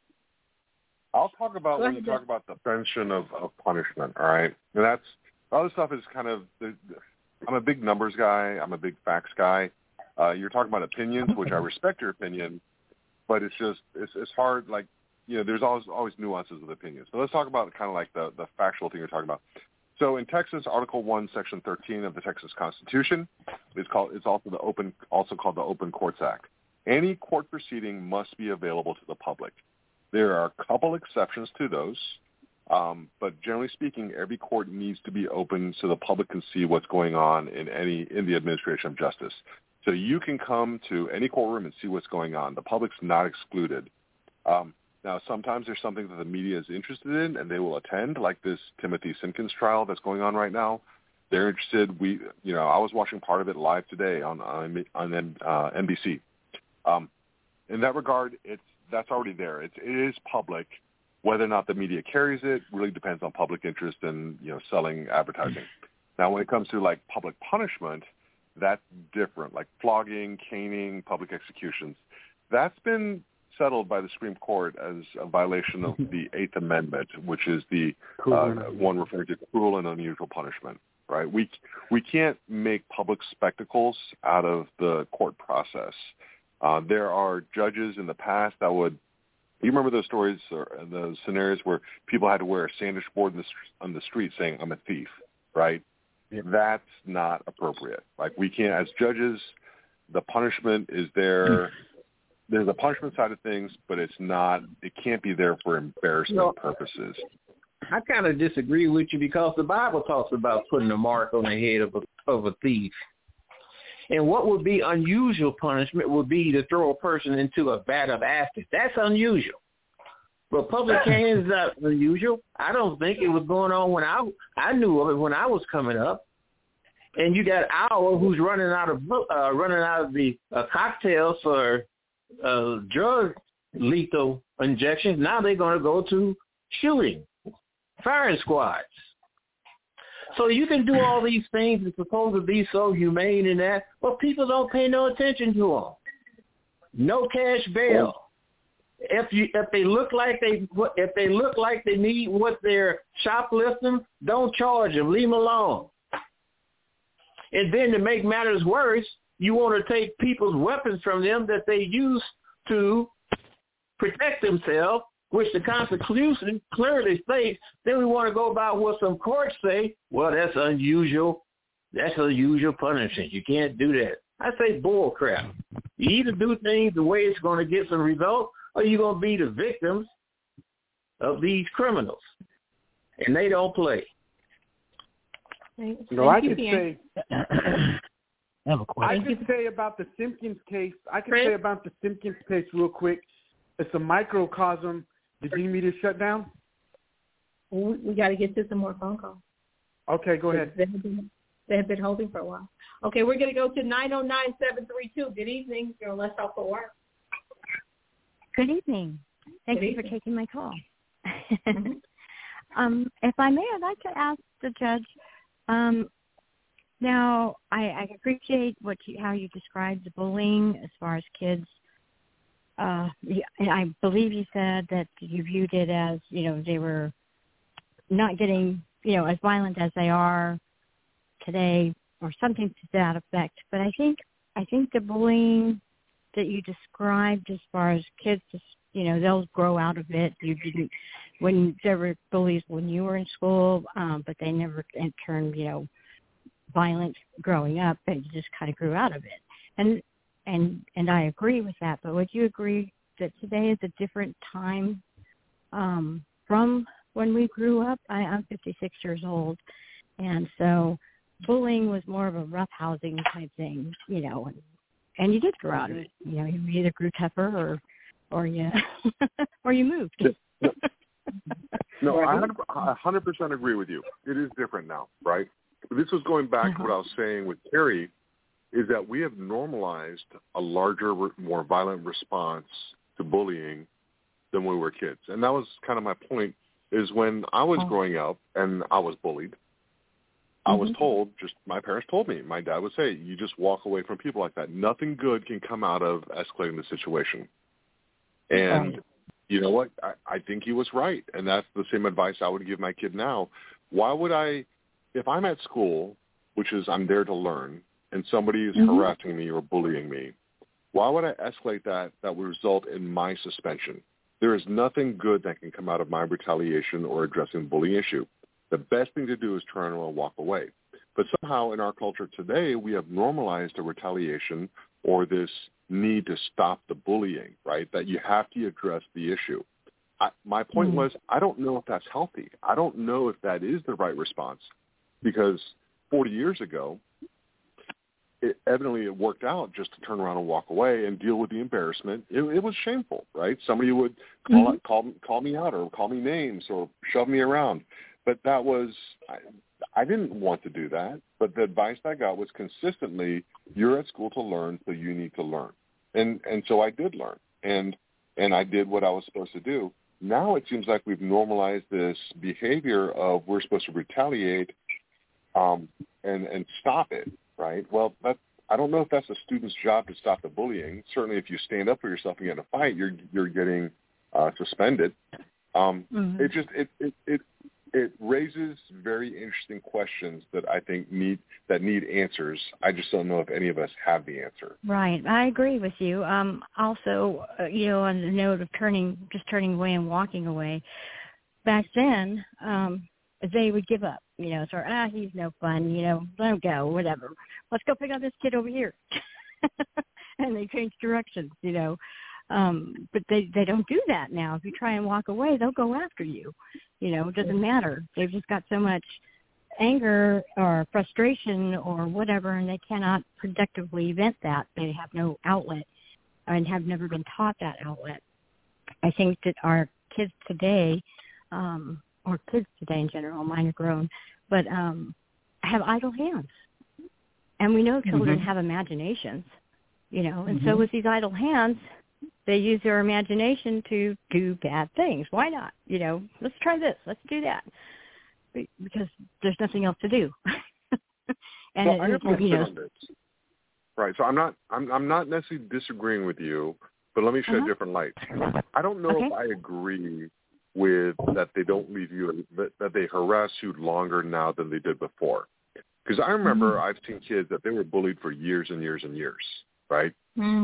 I'll talk about when you talk about the prevention of punishment, all right? And that's, all this stuff is kind of, I'm a big numbers guy. I'm a big facts guy. You're talking about opinions, which I respect your opinion, but it's just, it's hard, like, you know, there's always nuances with opinions. So let's talk about kind of like the factual thing you're talking about. So in Texas, Article 1, Section 13 of the Texas Constitution is also called the Open Courts Act. Any court proceeding must be available to the public. There are a couple exceptions to those, but generally speaking, every court needs to be open so the public can see what's going on in the administration of justice. So you can come to any courtroom and see what's going on. The public's not excluded. Now, sometimes there's something that the media is interested in, and they will attend, like this Timothy Simpkins trial that's going on right now. They're interested. I was watching part of it live today on NBC. In that regard, that's already there. It is public. Whether or not the media carries it really depends on public interest in selling advertising. Now, when it comes to like public punishment, that's different. Like flogging, caning, public executions, that's been settled by the Supreme Court as a violation of the Eighth Amendment, which is the one referring to cruel and unusual punishment. Right? We can't make public spectacles out of the court process. There are judges in the past that would, you remember those stories or those scenarios where people had to wear a sandwich board on the street saying, "I'm a thief," right? Yeah. That's not appropriate. Like we can't, as judges, the punishment is there. There's a punishment side of things, but it can't be there for embarrassment purposes. I kind of disagree with you because the Bible talks about putting a mark on the head of a thief. And what would be unusual punishment would be to throw a person into a vat of acid. That's unusual. But public caning is not unusual. I don't think it was going on when I knew of it when I was coming up. And you got Owl who's running out of the cocktails for drug lethal injections. Now they're going to go to shooting, firing squads. So you can do all these things that's supposed to be so humane in that, but people don't pay no attention to them. No cash bail. If they look like they need what they're shoplifting, don't charge them. Leave them alone. And then to make matters worse, you want to take people's weapons from them that they use to protect themselves, which the Constitution clearly states. Then we want to go about what some courts say. Well, that's unusual. That's unusual punishment. You can't do that. I say bull crap. You either do things the way it's going to get some results, or you're going to be the victims of these criminals. And they don't play. I could say I have a question. I could say about the Simpkins case. Real quick. It's a microcosm. Did you need me to shut down? We got to get to some more phone calls. Okay, go ahead. They have been holding for a while. Okay, we're going to go to 909-732. Good evening. You're on Let's Talk for Work. Good evening. Thank you for taking my call. If I may, I'd like to ask the judge. Now, I appreciate how you described the bullying as far as kids. I believe you said that you viewed it as, they were not getting, as violent as they are today or something to that effect. But I think the bullying that you described as far as kids, just, you know, they'll grow out of it. You didn't, when there were bullies when you were in school, but they never turned, you know, violent growing up, and you just kind of grew out of it. And I agree with that. But would you agree that today is a different time from when we grew up? I'm 56 years old, and so bullying was more of a roughhousing type thing, you know, and you did grow out of it. You know, you either grew tougher or you or you moved. No, I 100% agree with you. It is different now, right? This was going back to what I was saying with Carrie, is that we have normalized a larger, more violent response to bullying than when we were kids. And that was kind of my point, is when I was growing up and I was bullied, I was told, just my parents told me, my dad would say, you just walk away from people like that. Nothing good can come out of escalating the situation. And you know what? I think he was right. And that's the same advice I would give my kid now. Why would I, if I'm at school, which is I'm there to learn, and somebody is harassing me or bullying me, why would I escalate that would result in my suspension? There is nothing good that can come out of my retaliation or addressing the bullying issue. The best thing to do is turn around and walk away. But somehow in our culture today, we have normalized a retaliation or this need to stop the bullying, right, that you have to address the issue. My point was, I don't know if that's healthy. I don't know if that is the right response, because 40 years ago, evidently it worked out just to turn around and walk away and deal with the embarrassment. It was shameful, right? Somebody would call me out or call me names or shove me around. But that was, I didn't want to do that. But the advice I got was consistently, you're at school to learn, so you need to learn. And so I did learn. And I did what I was supposed to do. Now it seems like we've normalized this behavior of we're supposed to retaliate and stop it, right? Well, I don't know if that's a student's job to stop the bullying. Certainly if you stand up for yourself and get in a fight, you're getting suspended. It raises very interesting questions that I think need answers. I just don't know if any of us have the answer. Right. I agree with you. Also, you know, on the note of turning away and walking away, back then, they would give up, you know, so, he's no fun, you know, let him go, whatever. Let's go pick up this kid over here. And they change directions, you know. But they don't do that now. If you try and walk away, they'll go after you. You know, it doesn't matter. They've just got so much anger or frustration or whatever, and they cannot productively vent that. They have no outlet and have never been taught that outlet. I think that our kids today, or kids today in general, mine are grown, but have idle hands. And we know children have imaginations, you know, and so with these idle hands, they use their imagination to do bad things. Why not? You know, let's try this. Let's do that. Because there's nothing else to do. And well, I have my say on this. Right. So I'm not necessarily disagreeing with you, but let me shed a different light. I don't know if I agree with that they don't leave you, that they harass you longer now than they did before. Because I remember I've seen kids that they were bullied for years and years and years. Right.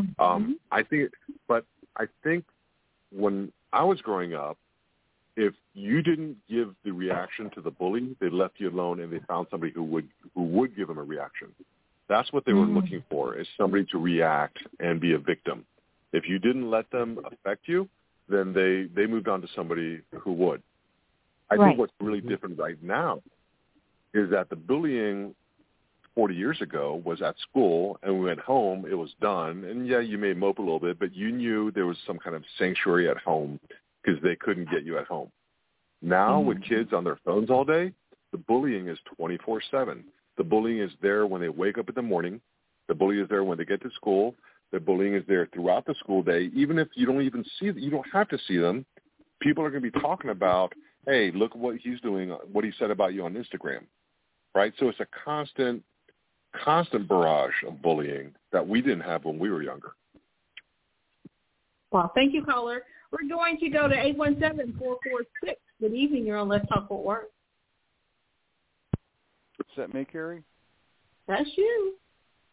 I think when I was growing up, if you didn't give the reaction to the bully, they left you alone and they found somebody who would give them a reaction. That's what they were looking for, is somebody to react and be a victim. If you didn't let them affect you, then they moved on to somebody who would. I think what's really different right now is that the bullying 40 years ago was at school, and we went home, it was done, and yeah, you may mope a little bit, but you knew there was some kind of sanctuary at home because they couldn't get you at home. Now, with kids on their phones all day, the bullying is 24/7. The bullying is there when they wake up in the morning. The bullying is there when they get to school. The bullying is there throughout the school day. Even if you don't even see them, you don't have to see them. People are going to be talking about, hey, look at what he's doing, what he said about you on Instagram, right? So it's a constant barrage of bullying that we didn't have when we were younger. Well, thank you, caller. We're going to go to 817-446. Good evening. You're on Let's Talk Fort Worth. Is that me, Carrie? That's you.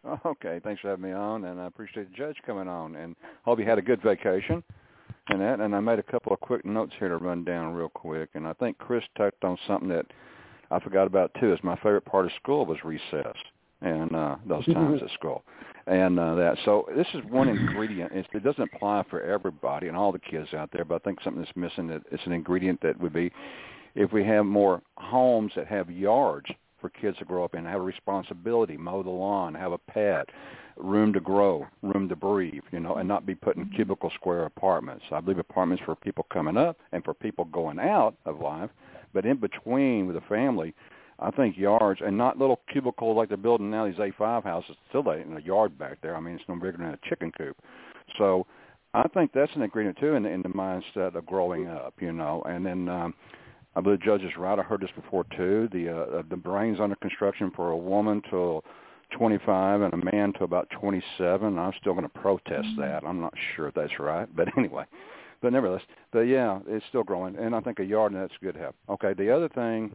Okay, thanks for having me on, and I appreciate the judge coming on, and hope you had a good vacation and that. And I made a couple of quick notes here to run down real quick, and I think Chris touched on something that I forgot about too. Is my favorite part of school was recess and those times at school, and that. So this is one ingredient. It doesn't apply for everybody and all the kids out there, but I think something that's missing. That it's an ingredient that would be if we have more homes that have yards for kids to grow up in, have a responsibility, mow the lawn, have a pet, room to grow, room to breathe, and not be put in cubicle square apartments. I believe apartments for people coming up and for people going out of life, but in between with a family, I think yards and not little cubicles like they're building now, these A5 houses, still in a yard back there. I mean, it's no bigger than a chicken coop. So I think that's an ingredient, too, in the mindset of growing up, and then I believe the judge is right. I heard this before, too. The brain's under construction for a woman till 25 and a man till about 27. I'm still going to protest that. I'm not sure if that's right. But anyway, nevertheless, yeah, it's still growing. And I think a yard, and that's good to have. Okay, the other thing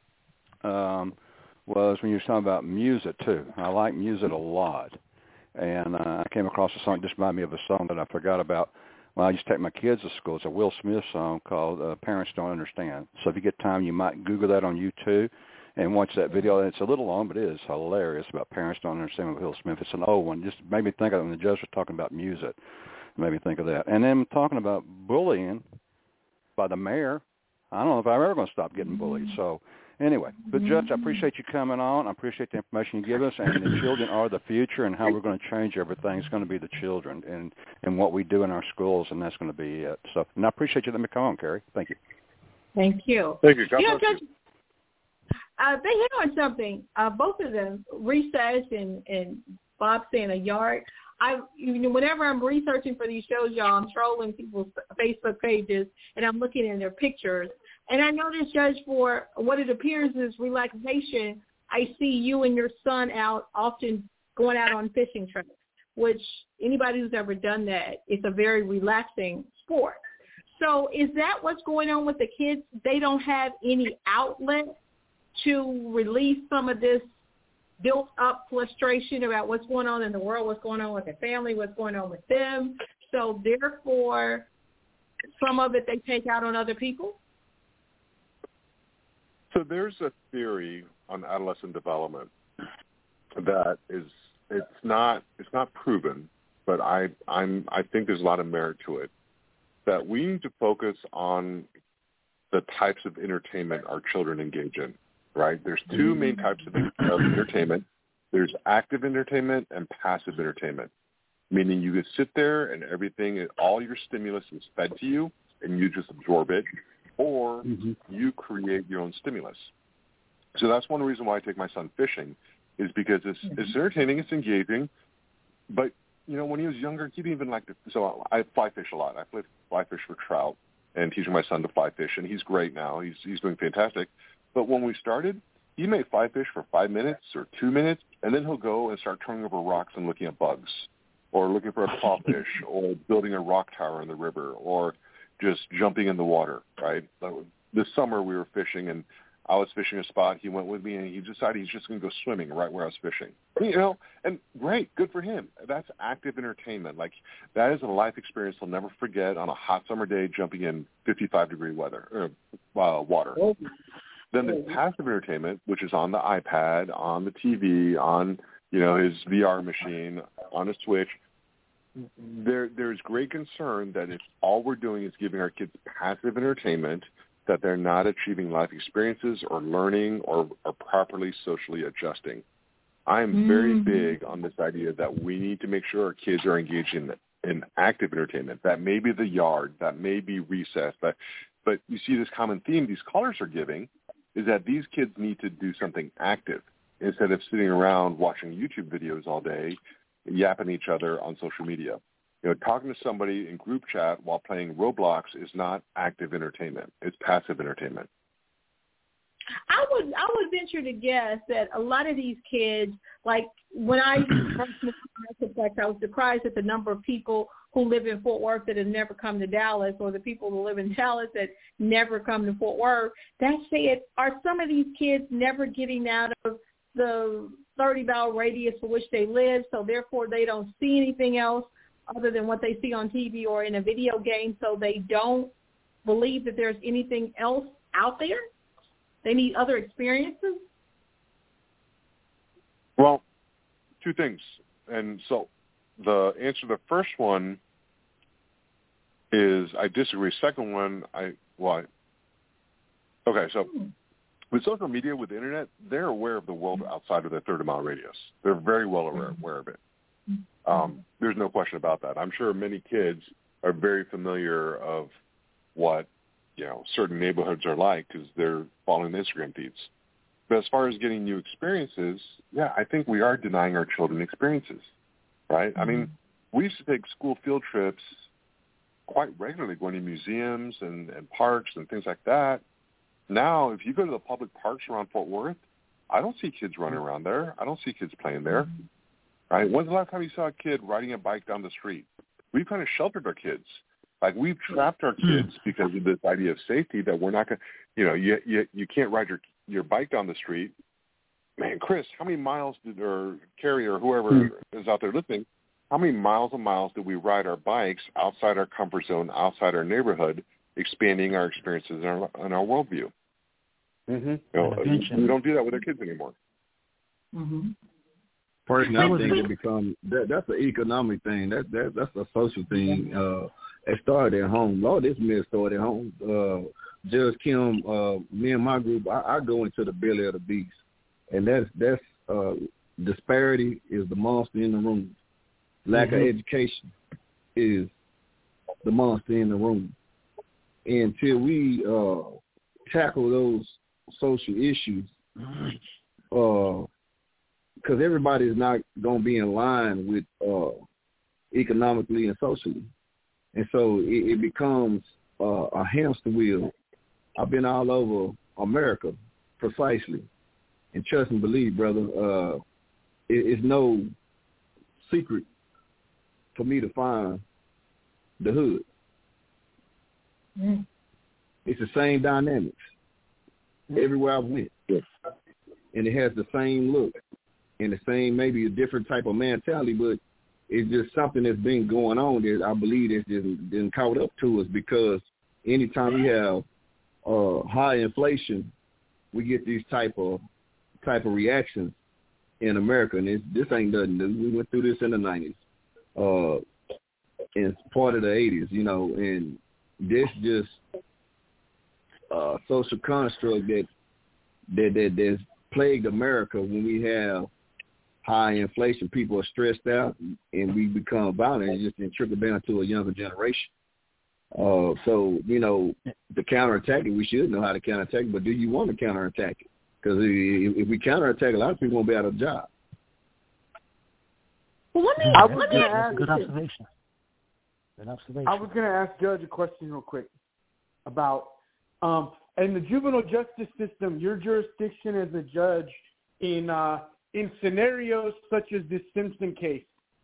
was when you were talking about music, too. I like music a lot. And I came across a song, just reminded me of a song that I forgot about. Well, I used to take my kids to school. It's a Will Smith song called Parents Don't Understand. So if you get time, you might Google that on YouTube and watch that video. It's a little long, but it is hilarious about parents don't understand with Will Smith. It's an old one. Just made me think of it when the judge was talking about music. It made me think of that. And then talking about bullying by the mayor, I don't know if I'm ever going to stop getting bullied. So anyway, but Judge, I appreciate you coming on. I appreciate the information you give us. And the children are the future, and how we're going to change everything is going to be the children and what we do in our schools, and that's going to be it. So, and I appreciate you letting me come on, Carrie. Thank you. Thank you. Thank you. God bless Judge, they hit on something. Both of them, recess and Bob saying a yard. Whenever I'm researching for these shows, y'all, I'm trolling people's Facebook pages, and I'm looking in their pictures. And I noticed, Judge, for what it appears is relaxation, I see you and your son out often going out on fishing trips, which anybody who's ever done that, it's a very relaxing sport. So is that what's going on with the kids? They don't have any outlet to release some of this built-up frustration about what's going on in the world, what's going on with their family, what's going on with them. So therefore, some of it they take out on other people? So there's a theory on adolescent development that it's not proven, but I think there's a lot of merit to it, that we need to focus on the types of entertainment our children engage in, right? There's two main types of entertainment. There's active entertainment and passive entertainment, meaning you can sit there and everything, all your stimulus is fed to you and you just absorb it, or you create your own stimulus. So that's one reason why I take my son fishing, is because it's entertaining, it's engaging, but, when he was younger, he didn't even like to, so I fly fish a lot. I fly fish for trout and teaching my son to fly fish, and he's great now. He's doing fantastic. But when we started, he may fly fish for 5 minutes or 2 minutes, and then he'll go and start turning over rocks and looking at bugs, or looking for a crawfish, or building a rock tower in the river, or just jumping in the water, right? This summer we were fishing, and I was fishing a spot. He went with me, and he decided he's just going to go swimming right where I was fishing. And great, good for him. That's active entertainment. Like, that is a life experience he'll never forget on a hot summer day jumping in 55-degree water. Then there's passive entertainment, which is on the iPad, on the TV, on his VR machine, on a Switch. There's great concern that if all we're doing is giving our kids passive entertainment, that they're not achieving life experiences or learning or properly socially adjusting. I'm very big on this idea that we need to make sure our kids are engaged in active entertainment. That may be the yard, that may be recess, but you see this common theme these callers are giving is that these kids need to do something active instead of sitting around watching YouTube videos all day, yapping each other on social media. Talking to somebody in group chat while playing Roblox is not active entertainment. It's passive entertainment. I would venture to guess that a lot of these kids, like when I first moved to Metroplex, I was surprised at the number of people who live in Fort Worth that have never come to Dallas, or the people who live in Dallas that never come to Fort Worth. That said, are some of these kids never getting out of the 30-mile radius for which they live, so therefore they don't see anything else other than what they see on TV or in a video game, so they don't believe that there's anything else out there? They need other experiences? Well, two things. And so the answer to the first one is I disagree. Second one, okay, so with social media, with the internet, they're aware of the world outside of their 30-mile radius. They're very well aware of it. There's no question about that. I'm sure many kids are very familiar of what, certain neighborhoods are like because they're following the Instagram feeds. But as far as getting new experiences, yeah, I think we are denying our children experiences, right? I mean, we used to take school field trips quite regularly, going to museums and parks and things like that. Now, if you go to the public parks around Fort Worth, I don't see kids running around there. I don't see kids playing there, right? When's the last time you saw a kid riding a bike down the street? We've kind of sheltered our kids. Like, we've trapped our kids because of this idea of safety that we're not going to, you can't ride your bike down the street. Man, Chris, how many miles or Carrie or whoever is out there listening, how many miles and miles did we ride our bikes outside our comfort zone, outside our neighborhood, expanding our experiences and our worldview? We don't do that with our kids anymore. Personally, I think it becomes that's an economic thing. That's a social thing. It started at home. A lot of this myth started at home. Judge Kim, me and my group, I go into the belly of the beast, and that's disparity is the monster in the room. Lack of education is the monster in the room. And until we tackle those social issues, because everybody is not going to be in line with economically and socially. And so it becomes a hamster wheel. I've been all over America, precisely. And trust and believe, brother, it's no secret for me to find the hood. It's the same dynamics everywhere I went. And it has the same look and the same, maybe a different type of mentality, but it's just something that's been going on that I believe that's just been caught up to us, because anytime we have high inflation, we get these type of reactions in America, and this ain't nothing new. We went through this in the 90s, and part of the 80s, and this just social construct that's plagued America. When we have high inflation, people are stressed out, and we become violent, and just trickle down to a younger generation. So, the counterattack it, we should know how to counterattack it, but do you want to counterattack it? Because if we counterattack, a lot of people won't be out of a job. Well, let me ask. Good observation. I was going to ask Judge a question real quick about, in the juvenile justice system, your jurisdiction as a judge in scenarios such as this Simpson case,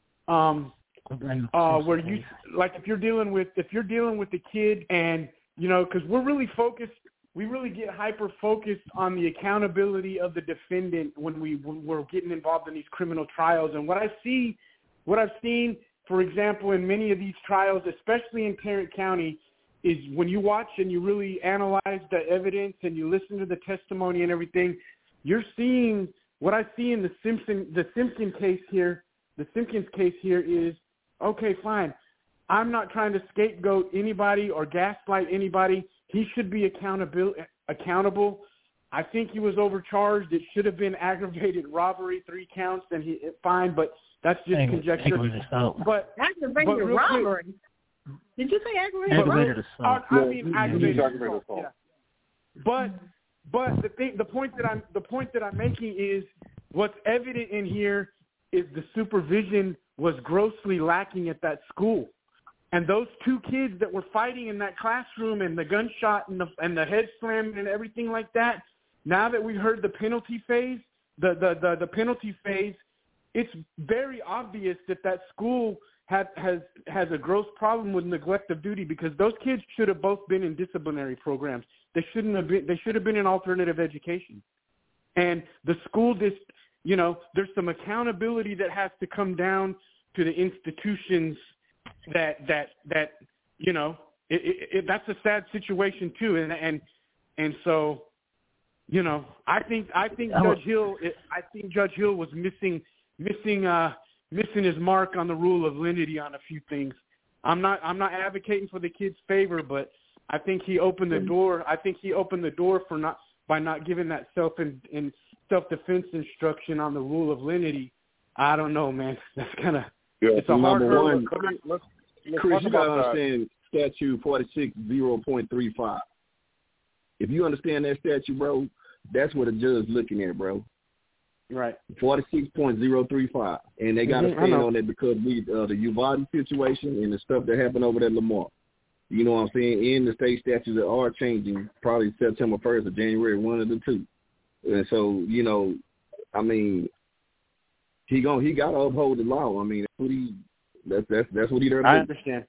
where you, like, if you're dealing with the kid, and because we're really focused, we really get hyper focused on the accountability of the defendant when we're getting involved in these criminal trials. And what I've seen, for example, in many of these trials, especially in Tarrant County, is when you watch and you really analyze the evidence and you listen to the testimony and everything, you're seeing what I see in the Simpkins case here is, okay, fine. I'm not trying to scapegoat anybody or gaslight anybody. He should be accountable. I think he was overcharged. It should have been aggravated robbery, 3 counts, and fine, but that's just conjecture. But aggravated robbery? Did you say aggravated assault? I mean aggravated assault. Yeah. But the point that I'm making is, what's evident in here is the supervision was grossly lacking at that school. And those 2 kids that were fighting in that classroom, and the gunshot and the head slam and everything like that, now that we heard the penalty phase, the penalty phase, it's very obvious that school has a gross problem with neglect of duty, because those kids should have both been in disciplinary programs. They should have been in alternative education. And the school district, there's some accountability that has to come down to the institutions that that's a sad situation too. And so, I think Judge Hill was missing his mark on the rule of lenity on a few things. I'm not advocating for the kid's favor, but I think he opened the door. By not giving that self-defense instruction on the rule of lenity. I don't know, man. That's kind of it's a hard hurdle. Chris, you got to understand statute 46.0.35. If you understand that statute, bro, that's what a judge is looking at, bro. Right. 46.035. And they got to stand on it because the Uvalde situation and the stuff that happened over there at Lamar. You know what I'm saying? In the state statutes that are changing, probably September 1st or January 1 of the two. And so, I mean, he got to uphold the law. I mean, that's what he there to do. I understand.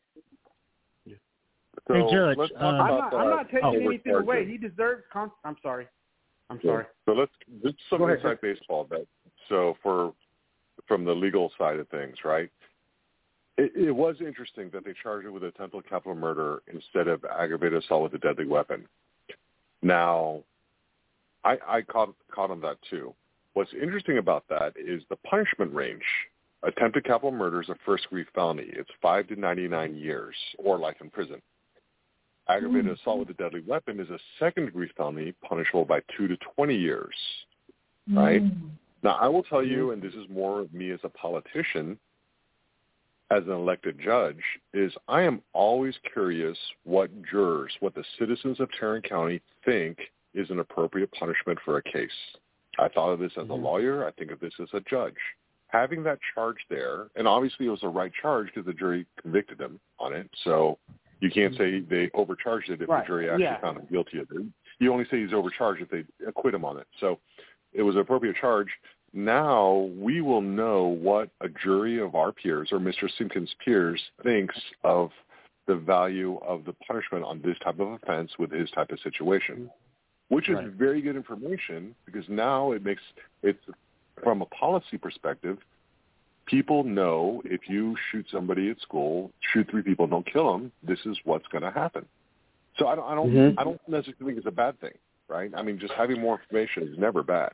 So hey, Judge, I'm not taking anything away. He deserves. I'm sorry. So let's some inside baseball. From the legal side of things, right? It was interesting that they charged him with attempted capital murder instead of aggravated assault with a deadly weapon. Now, I caught on that too. What's interesting about that is the punishment range. Attempted capital murder is a first-degree felony. It's 5 to 99 years or life in prison. Aggravated assault with a deadly weapon is a second-degree felony punishable by 2 to 20 years, right? Now, I will tell you, and this is more of me as a politician, as an elected judge, is I am always curious what the citizens of Tarrant County think is an appropriate punishment for a case. I thought of this as a lawyer. I think of this as a judge. Having that charge there, and obviously it was the right charge because the jury convicted him on it, so you can't say they overcharged it if the jury actually found him guilty of it. You only say he's overcharged if they acquit him on it. So it was an appropriate charge. Now we will know what a jury of our peers or Mr. Simpkins' peers thinks of the value of the punishment on this type of offense with his type of situation, which is very good information because now it's from a policy perspective, people know if you shoot somebody at school, shoot 3 people, don't kill them, this is what's going to happen. So I don't necessarily think it's a bad thing, right? I mean, just having more information is never bad.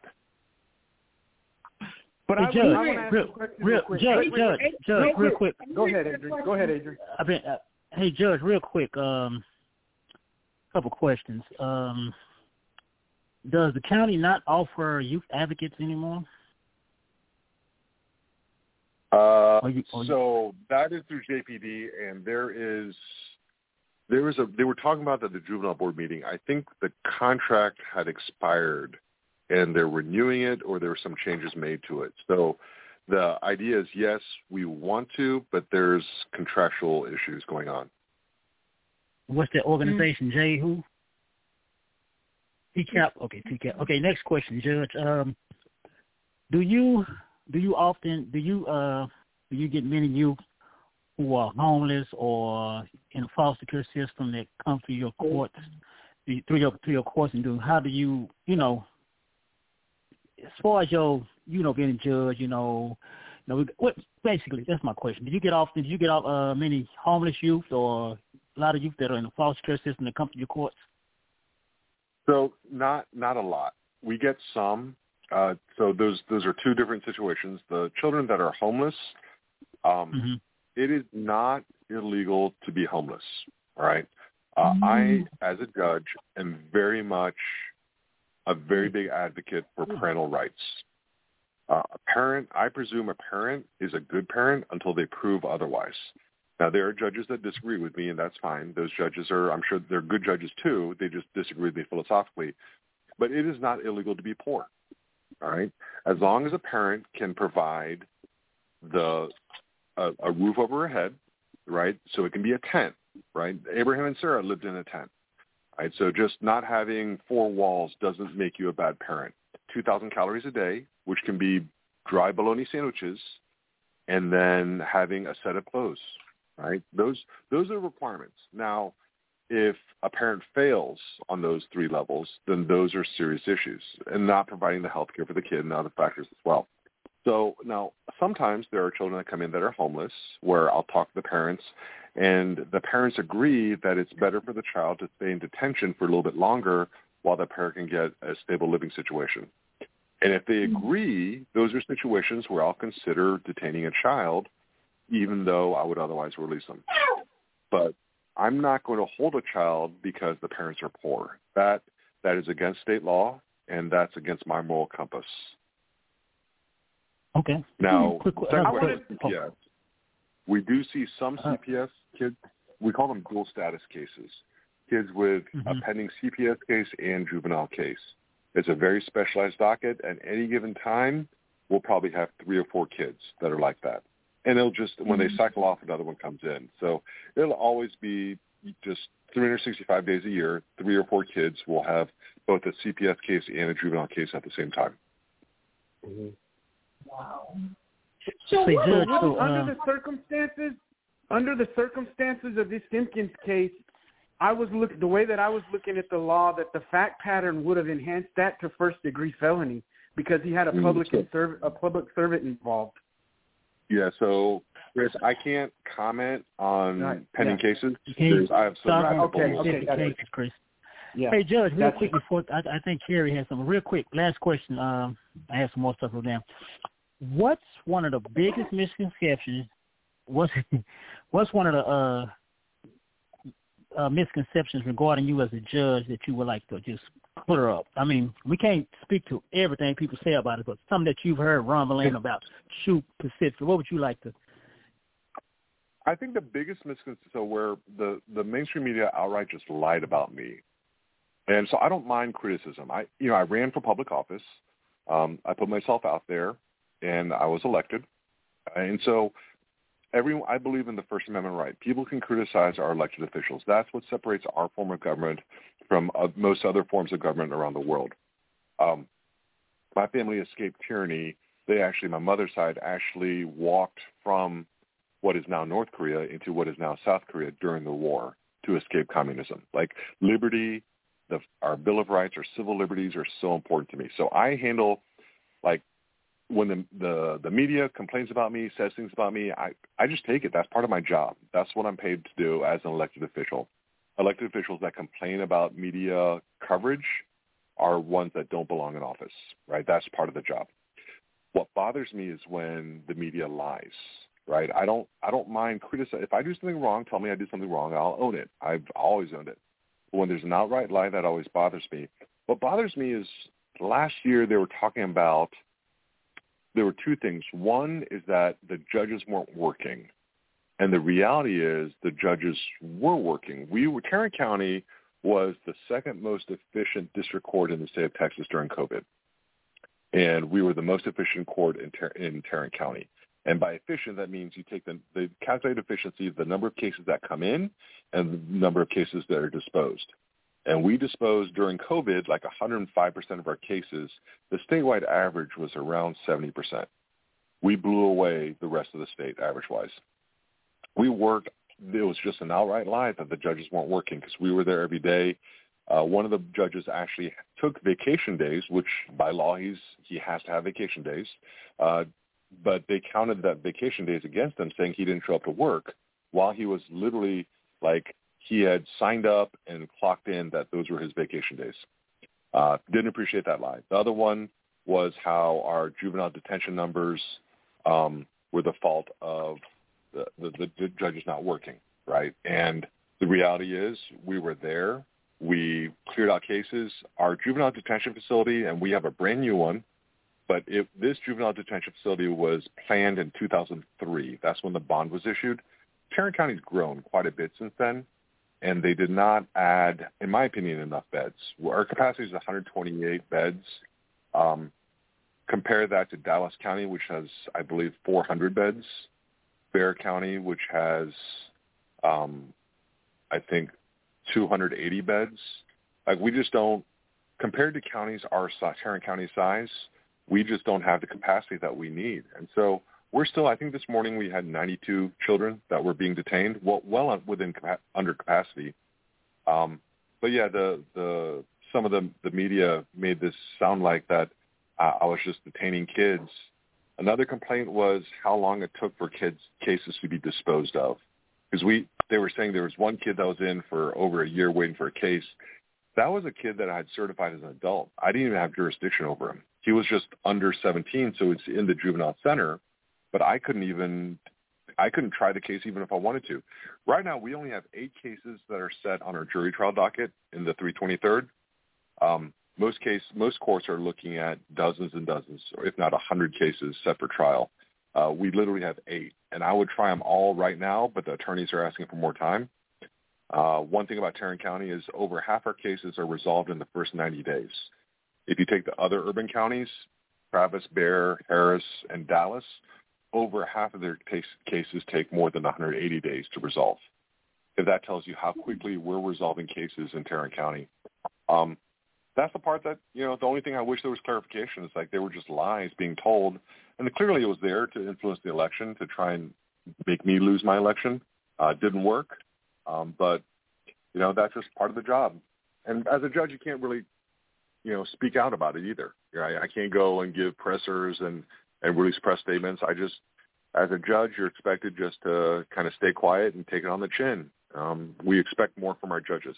But I want to ask a question real quick. Judge, real quick. Go ahead, Adrian. Hey, Judge, real quick. Couple questions. Does the county not offer youth advocates anymore? So that is through JPD, and they were talking about that at the juvenile board meeting. I think the contract had expired, and they're renewing it, or there were some changes made to it. So the idea is, yes, we want to, but there's contractual issues going on. What's the organization? J who? TCAP. Okay, TCAP. Okay, next question, Judge. Do you get many youth who are homeless or in a foster care system that come through your courts, through your courts, and how do you, as far as your, being a judge, what basically that's my question. Did you get many homeless youth or a lot of youth that are in the foster care system that come to your courts? So not a lot. We get some. So those are 2 different situations. The children that are homeless, it is not illegal to be homeless. All right. I, as a judge, am very much a very big advocate for parental rights. I presume a parent is a good parent until they prove otherwise. Now, there are judges that disagree with me, and that's fine. Those judges I'm sure they're good judges too. They just disagree with me philosophically. But it is not illegal to be poor. All right. As long as a parent can provide a roof over her head, right? So it can be a tent, right? Abraham and Sarah lived in a tent, right? So just not having 4 walls doesn't make you a bad parent. 2,000 calories a day, which can be dry bologna sandwiches, and then having a set of clothes, right? Those are requirements. Now, if a parent fails on those 3 levels, then those are serious issues, and not providing the health care for the kid and other factors as well. So now sometimes there are children that come in that are homeless, where I'll talk to the parents, and the parents agree that it's better for the child to stay in detention for a little bit longer while the parent can get a stable living situation. And if they agree, those are situations where I'll consider detaining a child, even though I would otherwise release them. But I'm not going to hold a child because the parents are poor. That is against state law, and that's against my moral compass. Okay. Now, second question, CPS. We do see some CPS kids. We call them dual status cases. Kids with a pending CPS case and juvenile case. It's a very specialized docket. At any given time, we'll probably have 3 or 4 kids that are like that. And it'll just, when they cycle off, another one comes in. So it'll always be just 365 days a year, 3 or 4 kids will have both a CPS case and a juvenile case at the same time. Wow. So under the circumstances of this Simpkins case, the way that I was looking at the law, that the fact pattern would have enhanced that to first-degree felony because he had a public servant involved. Yeah, so Chris, I can't comment on pending cases. I have okay, Chris. Yeah. Hey, Judge, real quick before I think Carrie has some real quick last question. I have some more stuff wrote down. What's one of the biggest misconceptions? What's one of the misconceptions regarding you as a judge that you would like to just clear up? I mean, we can't speak to everything people say about it, but something that you've heard rumbling about Shoot Pacific. What would you like to? I think the biggest misconception, where the mainstream media outright just lied about me, and so I don't mind criticism. I ran for public office. I put myself out there, and I was elected, and so. I believe in the First Amendment right. People can criticize our elected officials. That's what separates our form of government from most other forms of government around the world. My family escaped tyranny. My mother's side actually walked from what is now North Korea into what is now South Korea during the war to escape communism. Like liberty, our Bill of Rights, our civil liberties are so important to me. So I handle when the media complains about me, says things about me, I just take it. That's part of my job. That's what I'm paid to do as an elected official. Elected officials that complain about media coverage are ones that don't belong in office, right? That's part of the job. What bothers me is when the media lies, right? I don't mind criticizing. If I do something wrong, tell me I did something wrong. I'll own it. I've always owned it. But when there's an outright lie, that always bothers me. What bothers me is last year they were talking about. There were 2 things. One is that the judges weren't working. And the reality is the judges were working. Tarrant County was the second most efficient district court in the state of Texas during COVID. And we were the most efficient court in Tarrant County. And by efficient, that means you take the calculated efficiency of the number of cases that come in and the number of cases that are disposed. And we disposed during COVID like 105% of our cases. The statewide average was around 70%. We blew away the rest of the state average-wise. We worked. It was just an outright lie that the judges weren't working because we were there every day. One of the judges actually took vacation days, which by law he has to have vacation days. But they counted that vacation days against him, saying he didn't show up to work while he was literally he had signed up and clocked in that those were his vacation days. Didn't appreciate that lie. The other one was how our juvenile detention numbers were the fault of the judges not working, right? And the reality is we were there. We cleared out cases. Our juvenile detention facility, and we have a brand new one, but this juvenile detention facility was planned in 2003. That's when the bond was issued. Tarrant County's grown quite a bit since then. And they did not add, in my opinion, enough beds. Our capacity is 128 beds. Compare that to Dallas County, which has, I believe, 400 beds. Bexar County, which has, I think, 280 beds. We just don't, compared to counties our Tarrant County size, we just don't have the capacity that we need. And so we're still, I think this morning we had 92 children that were being detained, well within under capacity. But yeah, the some of the media made this sound like that I was just detaining kids. Another complaint was how long it took for cases to be disposed of. Because they were saying there was one kid that was in for over a year waiting for a case. That was a kid that I had certified as an adult. I didn't even have jurisdiction over him. He was just under 17, so it's in the juvenile center. But I couldn't try the case even if I wanted to. Right now, we only have 8 cases that are set on our jury trial docket in the 323rd. Most courts are looking at dozens and dozens, or if not 100 cases set for trial. We literally have 8, and I would try them all right now, but the attorneys are asking for more time. One thing about Tarrant County is over half our cases are resolved in the first 90 days. If you take the other urban counties, Travis, Bear, Harris, and Dallas, over half of their cases take more than 180 days to resolve. If that tells you how quickly we're resolving cases in Tarrant County. That's the part that, the only thing I wish there was clarification is like they were just lies being told. And clearly it was there to influence the election, to try and make me lose my election. Didn't work. But, that's just part of the job. And as a judge, you can't really, speak out about it either. I can't go and give pressers and release press statements. As a judge, you're expected just to kind of stay quiet and take it on the chin. We expect more from our judges.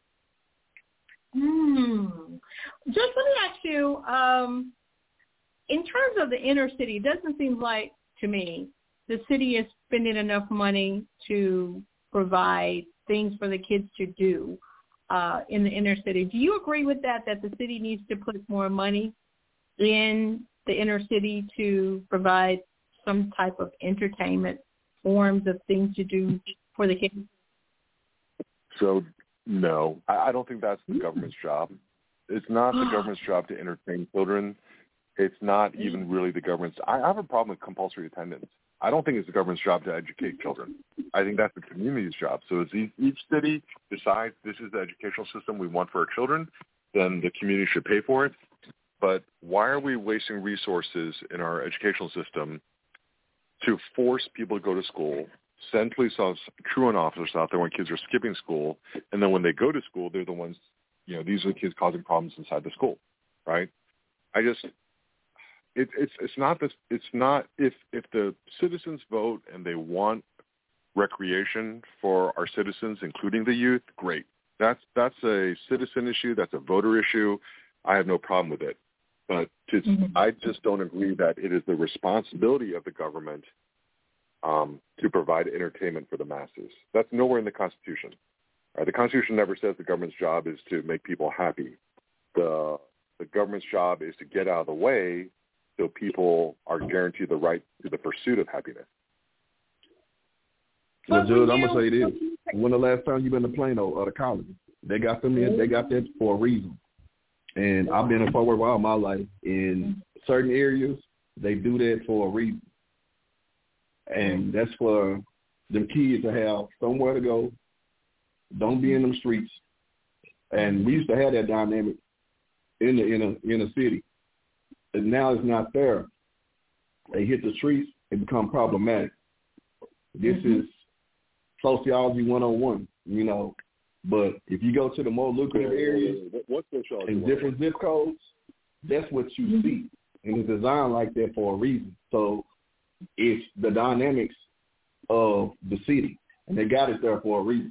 Just let me ask you, in terms of the inner city, it doesn't seem like, to me, the city is spending enough money to provide things for the kids to do in the inner city. Do you agree with that the city needs to put more money in the inner city to provide some type of entertainment forms of things to do for the kids? So, no, I don't think that's the government's job. It's not the government's job to entertain children. It's not even really the government's. I have a problem with compulsory attendance. I don't think it's the government's job to educate children. I think that's the community's job. So as each city decides this is the educational system we want for our children, then the community should pay for it. But why are we wasting resources in our educational system to force people to go to school, send police officers, truant officers out there when kids are skipping school, and then when they go to school, they're the ones, these are the kids causing problems inside the school, right? It's not if the citizens vote and they want recreation for our citizens, including the youth, great. That's a citizen issue. That's a voter issue. I have no problem with it. But I just don't agree that it is the responsibility of the government to provide entertainment for the masses. That's nowhere in the Constitution. The Constitution never says the government's job is to make people happy. The government's job is to get out of the way so people are guaranteed the right to the pursuit of happiness. Well, Judge, I'm going to say this. When the last time you been to Plano or the college? They got them in. They got that for a reason. And I've been in Fort Worth all my life. In certain areas, they do that for a reason. And that's for them kids to have somewhere to go. Don't be in them streets. And we used to have that dynamic in the city. And now it's not there. They hit the streets, it become problematic. This is sociology 101, But if you go to the more lucrative areas in different zip codes, that's what you see. And it's designed like that for a reason. So it's the dynamics of the city. And they got it there for a reason.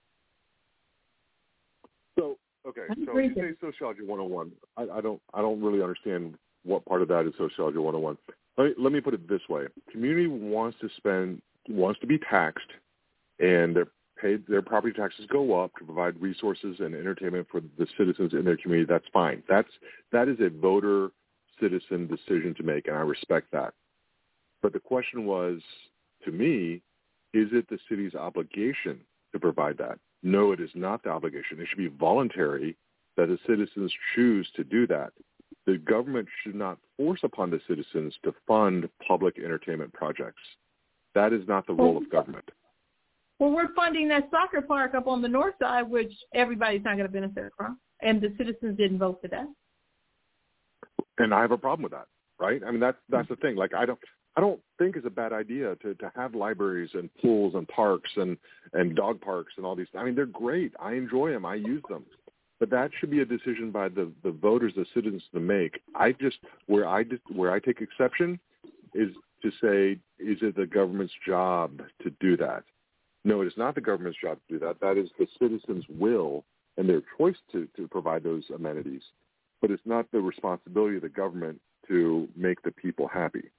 So you say sociology 101. I don't really understand what part of that is sociology 101. Let me put it this way. Community wants to be taxed, and their property taxes go up to provide resources and entertainment for the citizens in their community. That's fine. That is a voter citizen decision to make, and I respect that. But the question was, to me, is it the city's obligation to provide that? No, it is not the obligation. It should be voluntary that the citizens choose to do that. The government should not force upon the citizens to fund public entertainment projects. That is not the role of government. Well, we're funding that soccer park up on the north side, which everybody's not going to benefit from, and the citizens didn't vote for that. And I have a problem with that, right? I mean, that's the thing. Like, I don't think is a bad idea to have libraries and pools and parks and dog parks and all these. I mean, they're great. I enjoy them. I use them. But that should be a decision by the voters, the citizens to make. Where I take exception is to say, is it the government's job to do that? No, it is not the government's job to do that. That is the citizens' will and their choice to provide those amenities. But it's not the responsibility of the government to make the people happy.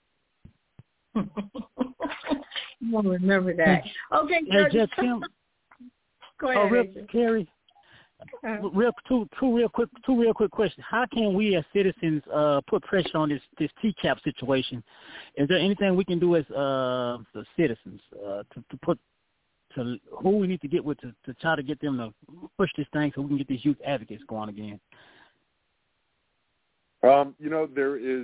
I'll remember that. Okay, Judge Kim. Go ahead, Carrie. Two real quick questions. How can we as citizens put pressure on this TCAP situation? Is there anything we can do as the citizens to who we need to get with to try to get them to push this thing so we can get these youth advocates going again? There is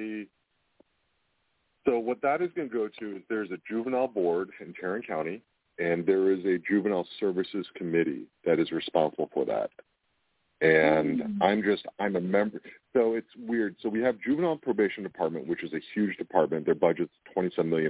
so what that is going to go to is there's a juvenile board in Tarrant County, and there is a juvenile services committee that is responsible for that. And I'm a member. So it's weird. So we have juvenile probation department, which is a huge department. Their budget's $27 million.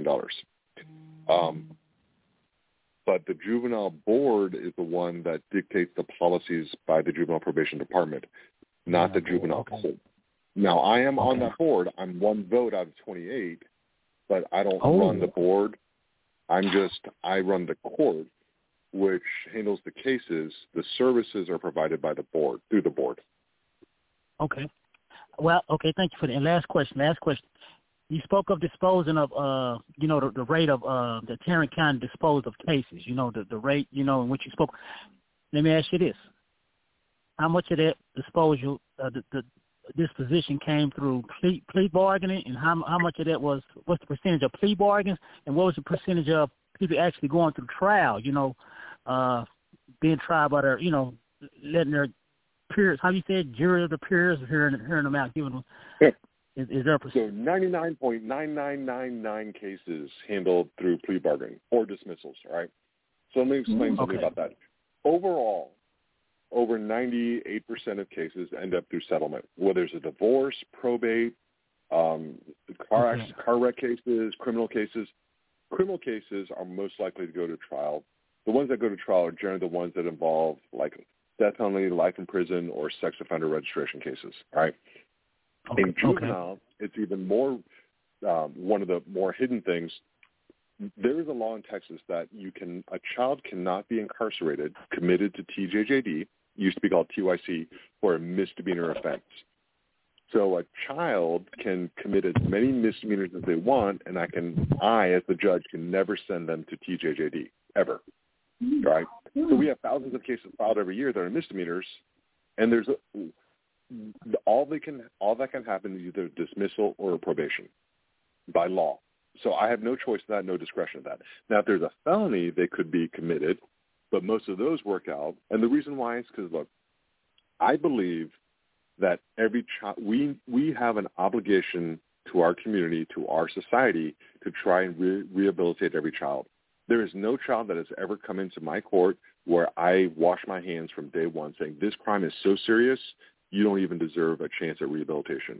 But the juvenile board is the one that dictates the policies by the juvenile probation department, not the juvenile court. Now, I am on that board. I'm one vote out of 28, but I don't run the board. I run the court, which handles the cases. The services are provided by the board, through the board. Okay. Well, okay, thank you for that. And last question. You spoke of disposing of, the rate of the Tarrant County disposed of cases, the rate, in which you spoke. Let me ask you this. How much of that disposal, the disposition came through plea bargaining, and how much of that what's the percentage of plea bargains, and what was the percentage of people actually going through trial, being tried by their, letting their peers, how you said, jury of the peers, hearing them out, giving them. Yeah. Is there a percentage? So 99.9999 cases handled through plea bargaining or dismissals, all right? So let me explain something about that. Overall, over 98% of cases end up through settlement, whether it's a divorce, probate, car wreck cases, criminal cases. Criminal cases are most likely to go to trial. The ones that go to trial are generally the ones that involve like death penalty, life in prison, or sex offender registration cases, right? In juvenile, it's even more, one of the more hidden things. There is a law in Texas that a child cannot be incarcerated, committed to TJJD, used to be called TYC, for a misdemeanor offense. So a child can commit as many misdemeanors as they want, and I, as the judge, can never send them to TJJD, ever, right? So we have thousands of cases filed every year that are misdemeanors, and there's all that can happen is either dismissal or probation by law. So I have no choice in that, no discretion in that. Now, if there's a felony, they could be committed, but most of those work out. And the reason why is because, look, I believe that every child, we have an obligation to our community, to our society, to try and rehabilitate every child. There is no child that has ever come into my court where I wash my hands from day one saying, this crime is so serious, you don't even deserve a chance at rehabilitation.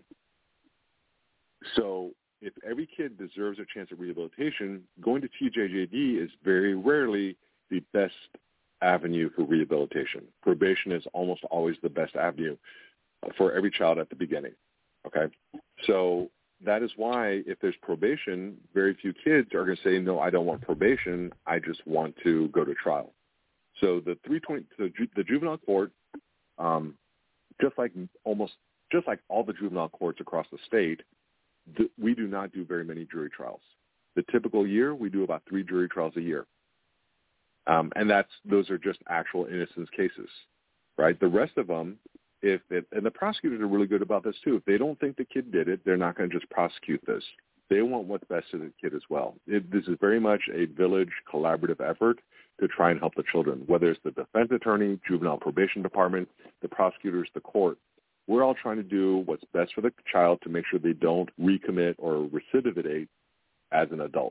So if every kid deserves a chance at rehabilitation, going to TJJD is very rarely the best avenue for rehabilitation. Probation is almost always the best avenue for every child at the beginning, okay? So that is why if there's probation, very few kids are going to say, no, I don't want probation, I just want to go to trial. So the juvenile court, just like all the juvenile courts across the state, we do not do very many jury trials. The typical year, we do about 3 jury trials a year. And those are just actual innocence cases, right? The rest of them, and the prosecutors are really good about this too. If they don't think the kid did it, they're not going to just prosecute this. They want what's best for the kid as well. This is very much a village collaborative effort to try and help the children, whether it's the defense attorney, juvenile probation department, the prosecutors, the court. We're all trying to do what's best for the child to make sure they don't recommit or recidivate as an adult.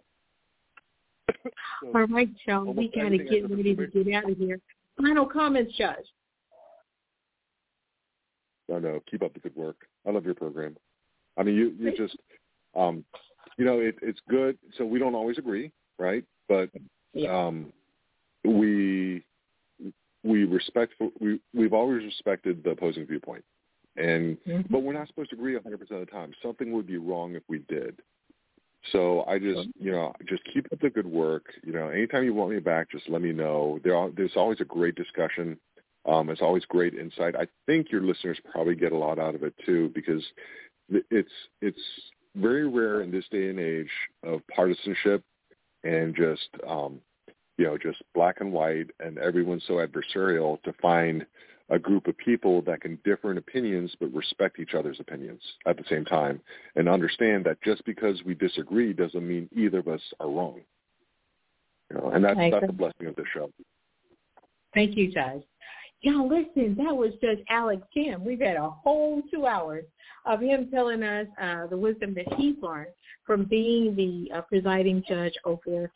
All right, Joe, we got to get ready to get out of here. Final comments, Judge. No, keep up the good work. I love your program. I mean, you just, it's good. So we don't always agree, right? But we've always respected the opposing viewpoint, and but we're not supposed to agree 100% of the time. Something would be wrong if we did. So I just just keep up the good work. Anytime you want me back, just let me know. There's always a great discussion. It's always great insight. I think your listeners probably get a lot out of it too, because it's very rare in this day and age of partisanship and just just black and white, and everyone's so adversarial, to find a group of people that can differ in opinions but respect each other's opinions at the same time, and understand that just because we disagree doesn't mean either of us are wrong. And that's the blessing of this show. Thank you, Judge. Y'all, listen, that was Judge Alex Kim. We've had a whole 2 hours of him telling us the wisdom that he's learned from being the presiding judge over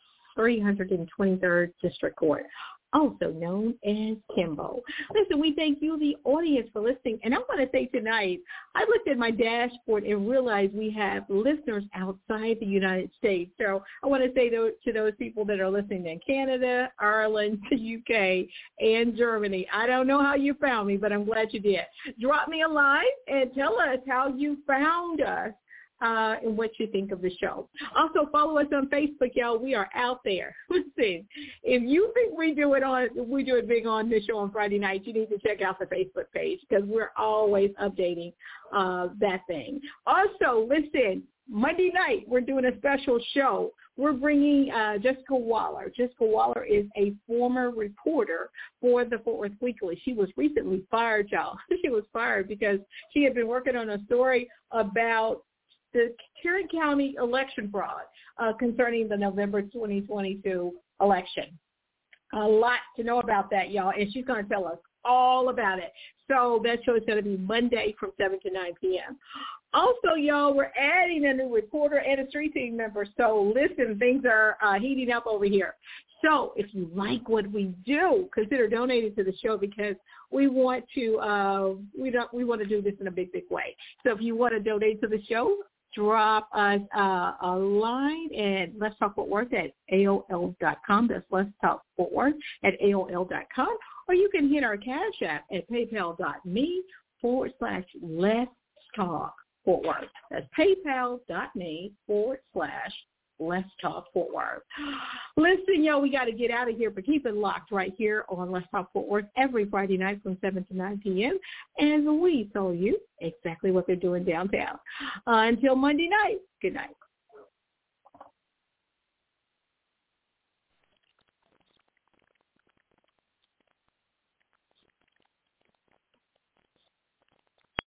323rd District Court, also known as Kimbo. Listen, we thank you, the audience, for listening. And I want to say tonight, I looked at my dashboard and realized we have listeners outside the United States. So I want to say to those people that are listening in Canada, Ireland, the UK, and Germany, I don't know how you found me, but I'm glad you did. Drop me a line and tell us how you found us. And what you think of the show. Also, follow us on Facebook, y'all. We are out there. Listen, if you think we do it big on this show on Friday night, you need to check out the Facebook page, because we're always updating that thing. Also, listen, Monday night we're doing a special show. We're bringing Jessica Waller. Jessica Waller is a former reporter for the Fort Worth Weekly. She was recently fired, y'all. She was fired because she had been working on a story about the Tarrant County election fraud concerning the November 2022 election. A lot to know about that, y'all, and she's going to tell us all about it. So that show is going to be Monday from 7 to 9 p.m. Also, y'all, we're adding a new reporter and a street team member. So listen, things are heating up over here. So if you like what we do, consider donating to the show, because we want to we want to do this in a big way. So if you want to donate to the show, drop us a line at Let's Talk Fort Worth at AOL.com. That's Let's Talk Fort Worth at AOL.com. Or you can hit our Cash App at PayPal.me/Let's Talk Fort Worth. That's PayPal.me/Let's Talk Fort Worth. Listen, y'all, we got to get out of here, but keep it locked right here on Let's Talk Fort Worth every Friday night from 7 to 9 p.m. And we tell you exactly what they're doing downtown. Until Monday night, good night.